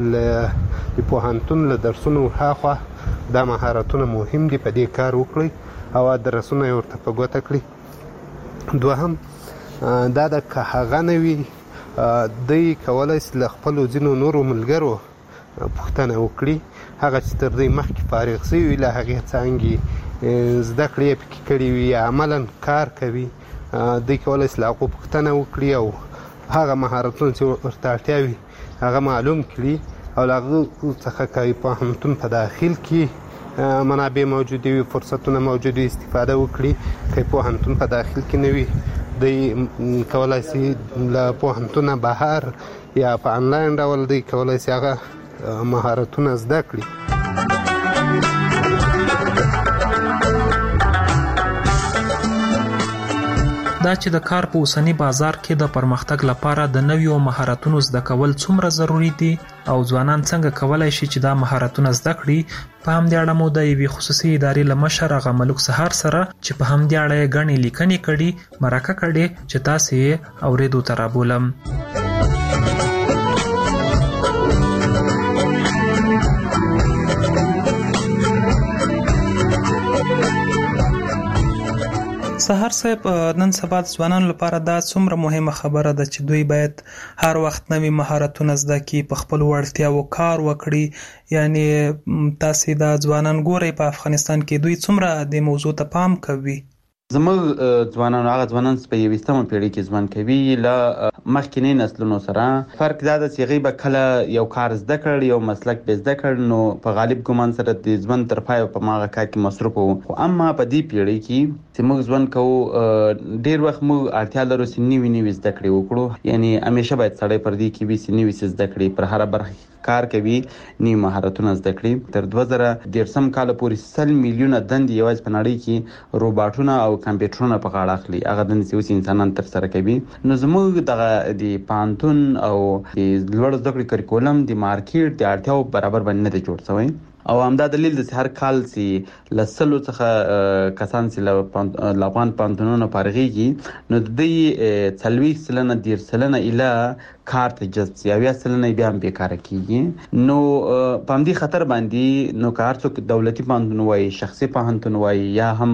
د پوهنتون له درسونو هاخوا دا مهارتونه مهم دي په دې کار وکړئ او درسونه یې ورته په ګوته کړي. دوهم دا د که هغه نه وي دوی کولی شي له خپلو ځینو نورو ملګرو پوښتنه وکړي هغه چې تر دې مخکې فارغ شوي له هغې څانګې زده کړې یې پکې کړي وي یا عملا کار کوي دوی کولی شي له هغو پوښتنه وکړي او هغه مهارتونه چې ورته اړتیا وي هغه معلوم کړي او له هغه څخه که پوهنتون په داخل کې منابع موجودې وي فرصتونه موجود وي استفاده وکړي که پوهنتون په داخل کې نه وي دوی کولی شي له پوهنتونه بهر یا په انلاین ډول دوی کولی شي هغه مهارتونه زده کړي. دا چې د کار په اوسنی بازار کې د پرمختګ لپاره د نویو مهارتونو زده کول څومره ضروری دي او ځوانان څنګه کولای شي چې دا مهارتونه زده کړي. په همدې اړه مو د یوې خصوصي ادارې له مشر هغه ملک سهار سره چې په همدې اړه یې ګڼې لیکنې کړي مرکه کړې چې تاسې یې اورېدو ته رابولم. سهار صاحب، نن سبا د ځوانانو لپاره دا څومره مهمه خبره ده چې دوی باید هر وخت نوي مهارتونه زده کړي، په خپل وړتیاو کار وکړي. یعنی تاسې د ځوانان ګورئ په افغانستان کې دوی څومره د موضوع ته پام کوي؟ زموږ ځوانان هغه ځوانان په یویشتمه پیړۍ کې ژوند کوي له مخکینی نسلونو سره. فرق دا ده چې هغوی به کله یو کار زده کړ، یو مسلک به زده کړ، نو په غالب ګمان سره د ژوند تر پایه په هغه کار کې مصروف وو. خو اما په دې پیړۍ کې چې موږ ژوند کوو، ډېر وخت موږ اړتیا لرو چې نوي نوي زده کړې وکړو. یعنی همیشه باید سړی پر دې کې وي چې نوي څه زده کړي، پر هره برخه کار کوي، نوي مهارتونه زده کړي. تر دوه زره دېرشم کاله پورې سل میلیونه دندې یوازې په نړۍ کې روباټونه او کمپیوټرونه په غاړه اخلي، هغه دندې چې اوس انسانان ترسره کوي. نو زموږ دغه د پوهنتون او د لوړو زده کړو کریکولم د مارکیټ د اړتیاو برابر باندې نه دی جوړ شوی. او همدا دلیل د هر کال چې له سلو څخه کسان چې له افغان پوهنتونونو فارغېږي، نو د دوی څلوېښت سلنه دېرش سلنه ایله کار ته جذب شي، اویا سلنه بیا هم بیکاره کېږي. نو په همدې خطر باندې نو که هر څوک دولتي پوهنتون وایي، شخصي پوهنتون وایي، یا هم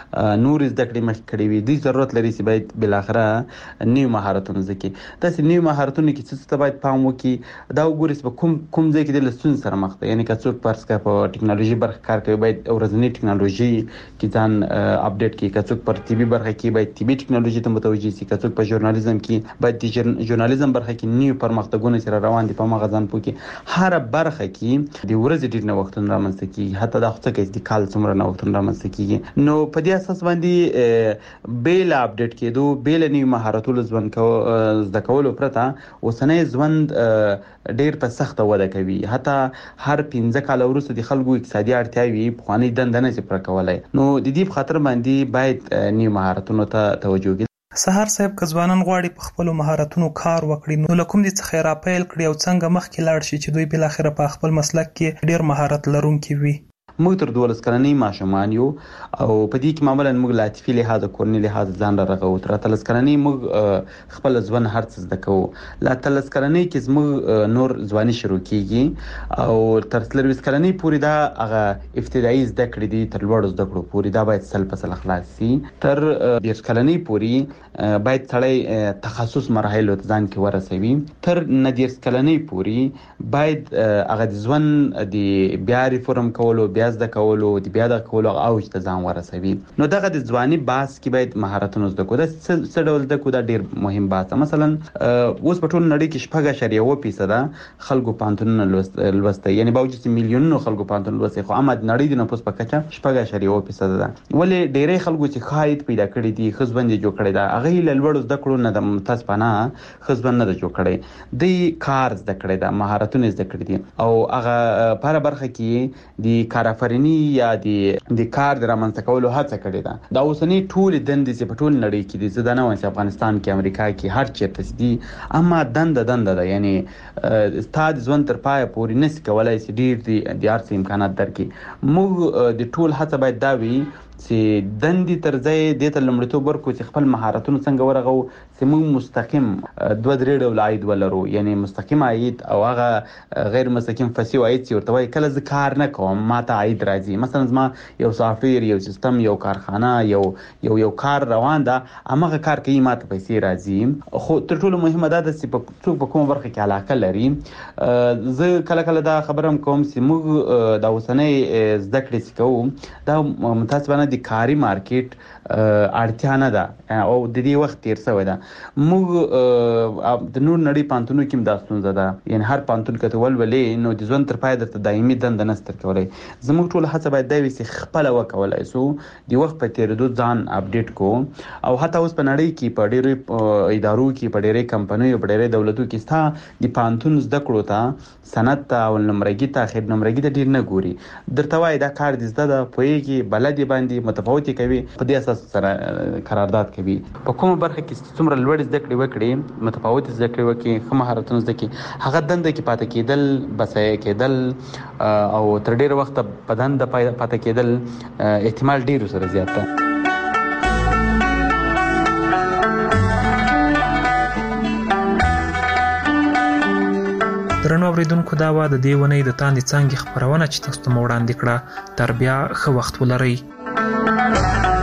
نور زده کړې مخکې کړې وي، دوی ضرورت لري چې باید بالاخره نوي مهارتونه زده کړي. داسې نوي مهارتونه کې څه ته باید پام وکړي، دا وګورئ چې په کوم کوم ځای کې د له ستونزې سره مخ دی. یعنې که څوک فرض کړه په ټکنالوژي برخه کار کوي، باید ورځنی ټکنالوژي کې ځان اپډیټ کړي. که څوک پر طبي برخه کې باید طبي ټکنالوژي ته متوجه شي. که څوک په ژورنالیزم کې باید د ژورنالیزم برخه کې نوي پرمختګونه چې روان دي په هغه ځان پوه کړي. هره برخه کې د ورځې ډېر نوښتونه رامنځته کېږي، حتی دا خو څه کوي د کال څومره نوښتونه رامنځته کېږي. نو په دې اساس باندې بې له اپډیټ کېدو، بې له نوي مهارتونو ژوند کو زده کولو پرته اوسنی ژوند ډېر په سخته وده کوي. حتی هر پنځه کاله وروسته د خلکو اقتصادي اړتیاوې پخوانۍ دنده نه شي پوره کولی. نو د دې په خاطر باندې باید نوي مهارتونو ته توجه وکړي. سهار صاحب، که ځوانان غواړي په خپلو مهارتونو کار وکړي، نو له کوم دي څخه یې راپیل کړي او څنګه مخکې لاړ شي چې دوی بالاخره په خپل مسلک کې ډېر مهارت لرونکي وي؟ موږ تر دولس کلنۍ ماشومان یو او په دې کې معمولا موږ له عاطفي لحاظه، کورني لحاظه ځان را رغوو. تر اتلس کلنۍ موږ خپل ژوند هر څه زده کوو. له اتلس کلنۍ کې زموږ نور ځواني شروع کېږي او تر څلرویشت کلنۍ پورې دا هغه ابتدایي زده کړې دي، تر لوړو زده کړو پورې دا باید سل په سل خلاص شي. تر دېرش کلنۍ پورې باید سړی تخصص مرحلو ته ځان کې ورسوي. تر نه دېرش کلنۍ پورې باید هغه د ژوند د بیا ریفورم کولو، بیا زده کولو، د بیا دغه کولو اوج ته ځان ورسوي. نو دغه د ځواني بحث کې باید مهارتونه زده کړو. دا څه ډول زده کړو؟ دا ډېر مهم بحث ده. مثلا اوس په ټول نړۍ کې شپږ اعشاریه اووه فیصده خلکو پوهنتونونه لوستی، یعنی باوجود چې میلیونونو خلکو پوهنتون لوستی، خو اما د نړۍ د نفوس په کچه شپږ اعشاریه اووه فیصده ده. ولې ډېری خلکو چې ښه عاید پیدا کړي دي، ښه ژوند یې جوړ کړی ده، هغوی له لوړو زده کړو نه د متاسفانه ښه ژوند نه ده جوړ کړی. دوی کار زده کړی ده، مهارتونه زده کړي دي، او هغه په هره برخه کې د کارآفریني یا د کار د رامنځته کولو هڅه کړې ده. دا اوسنۍ ټولې دندې چې په ټول نړۍ کې دي، زه دا نه وایم چې افغانستان کې، امریکا کې، هر چېرته دي، اما دنده دنده ده. یعنی ستا د ژوند تر پایه پورې نشي کولی چې ډېر د هر څه امکانات درکړي. موږ د ټول هڅه باید دا وي چې دندې تر ځای دې ته لومړیتوب ورکړو چې خپل مهارتونه څنګه ورغو چې موږ مستقیم دوه درې ډوله عاید ولرو. یعنی مستقیم عاید او هغه غیر مستقیم فسیو عاید چې ورته وایي کله زه کار نه کوم ما ته عاید راځي. مثلا زما یو سافټویر، یو سیستم، یو کارخانه، یو یو یو کار روان ده، هماغه کار کوي، ما ته پیسې راځي. خو تر ټولو مهمه دا ده چې څوک په کومه برخه کې علاقه لري. زه کله کله دا خبره هم کوم چې موږ د اوسنۍ زده کړې چې کوو دا متاسفانه د کاري مارکیټ اړتیا نه ده او د دې وخت تیر شوی ده. موږ د نور نړۍ پوهنتونونو کې هم دا ستونزه ده. یعنې هر پوهنتون که ته ولولې نو د ژوند تر پایه درته دایمي دنده نشته درکولی. زموږ ټوله هڅه باید دا وي چې خپله وکولی سو د وخت په تېرېدو ځان اپډیټ کړو. او حتی اوس په نړۍ کې په ډېرو ادارو کې، په ډېرې کمپنیو، په ډېرې دولتو کې ستا د پوهنتون زده کړو ته، سند ته او نمرګي ته، خیر نمرګي ته ډېر نه ګوري. درته وایي دا کار دې زده ده، پوهېږي، بلد یې باندې راځي متفاوت کوي په دې اساس سره قرارداد کوي په کومه برخه کې څومره لوړ زده کړې وکړي متفاوت زده کړې وکړي خو مهارتونه زده کړي هغه دنده کې پاتې کېدل بسای کېدل او تر ډیر وخت په دنده پاتې کېدل احتمال ډیر سره زیات دی. درنو اوریدونکو دا و د دې ونې د تاندې څانګې خپرونه چې تاسو ته وړاندې کړه. تر بیا ښه وخت ولرئ.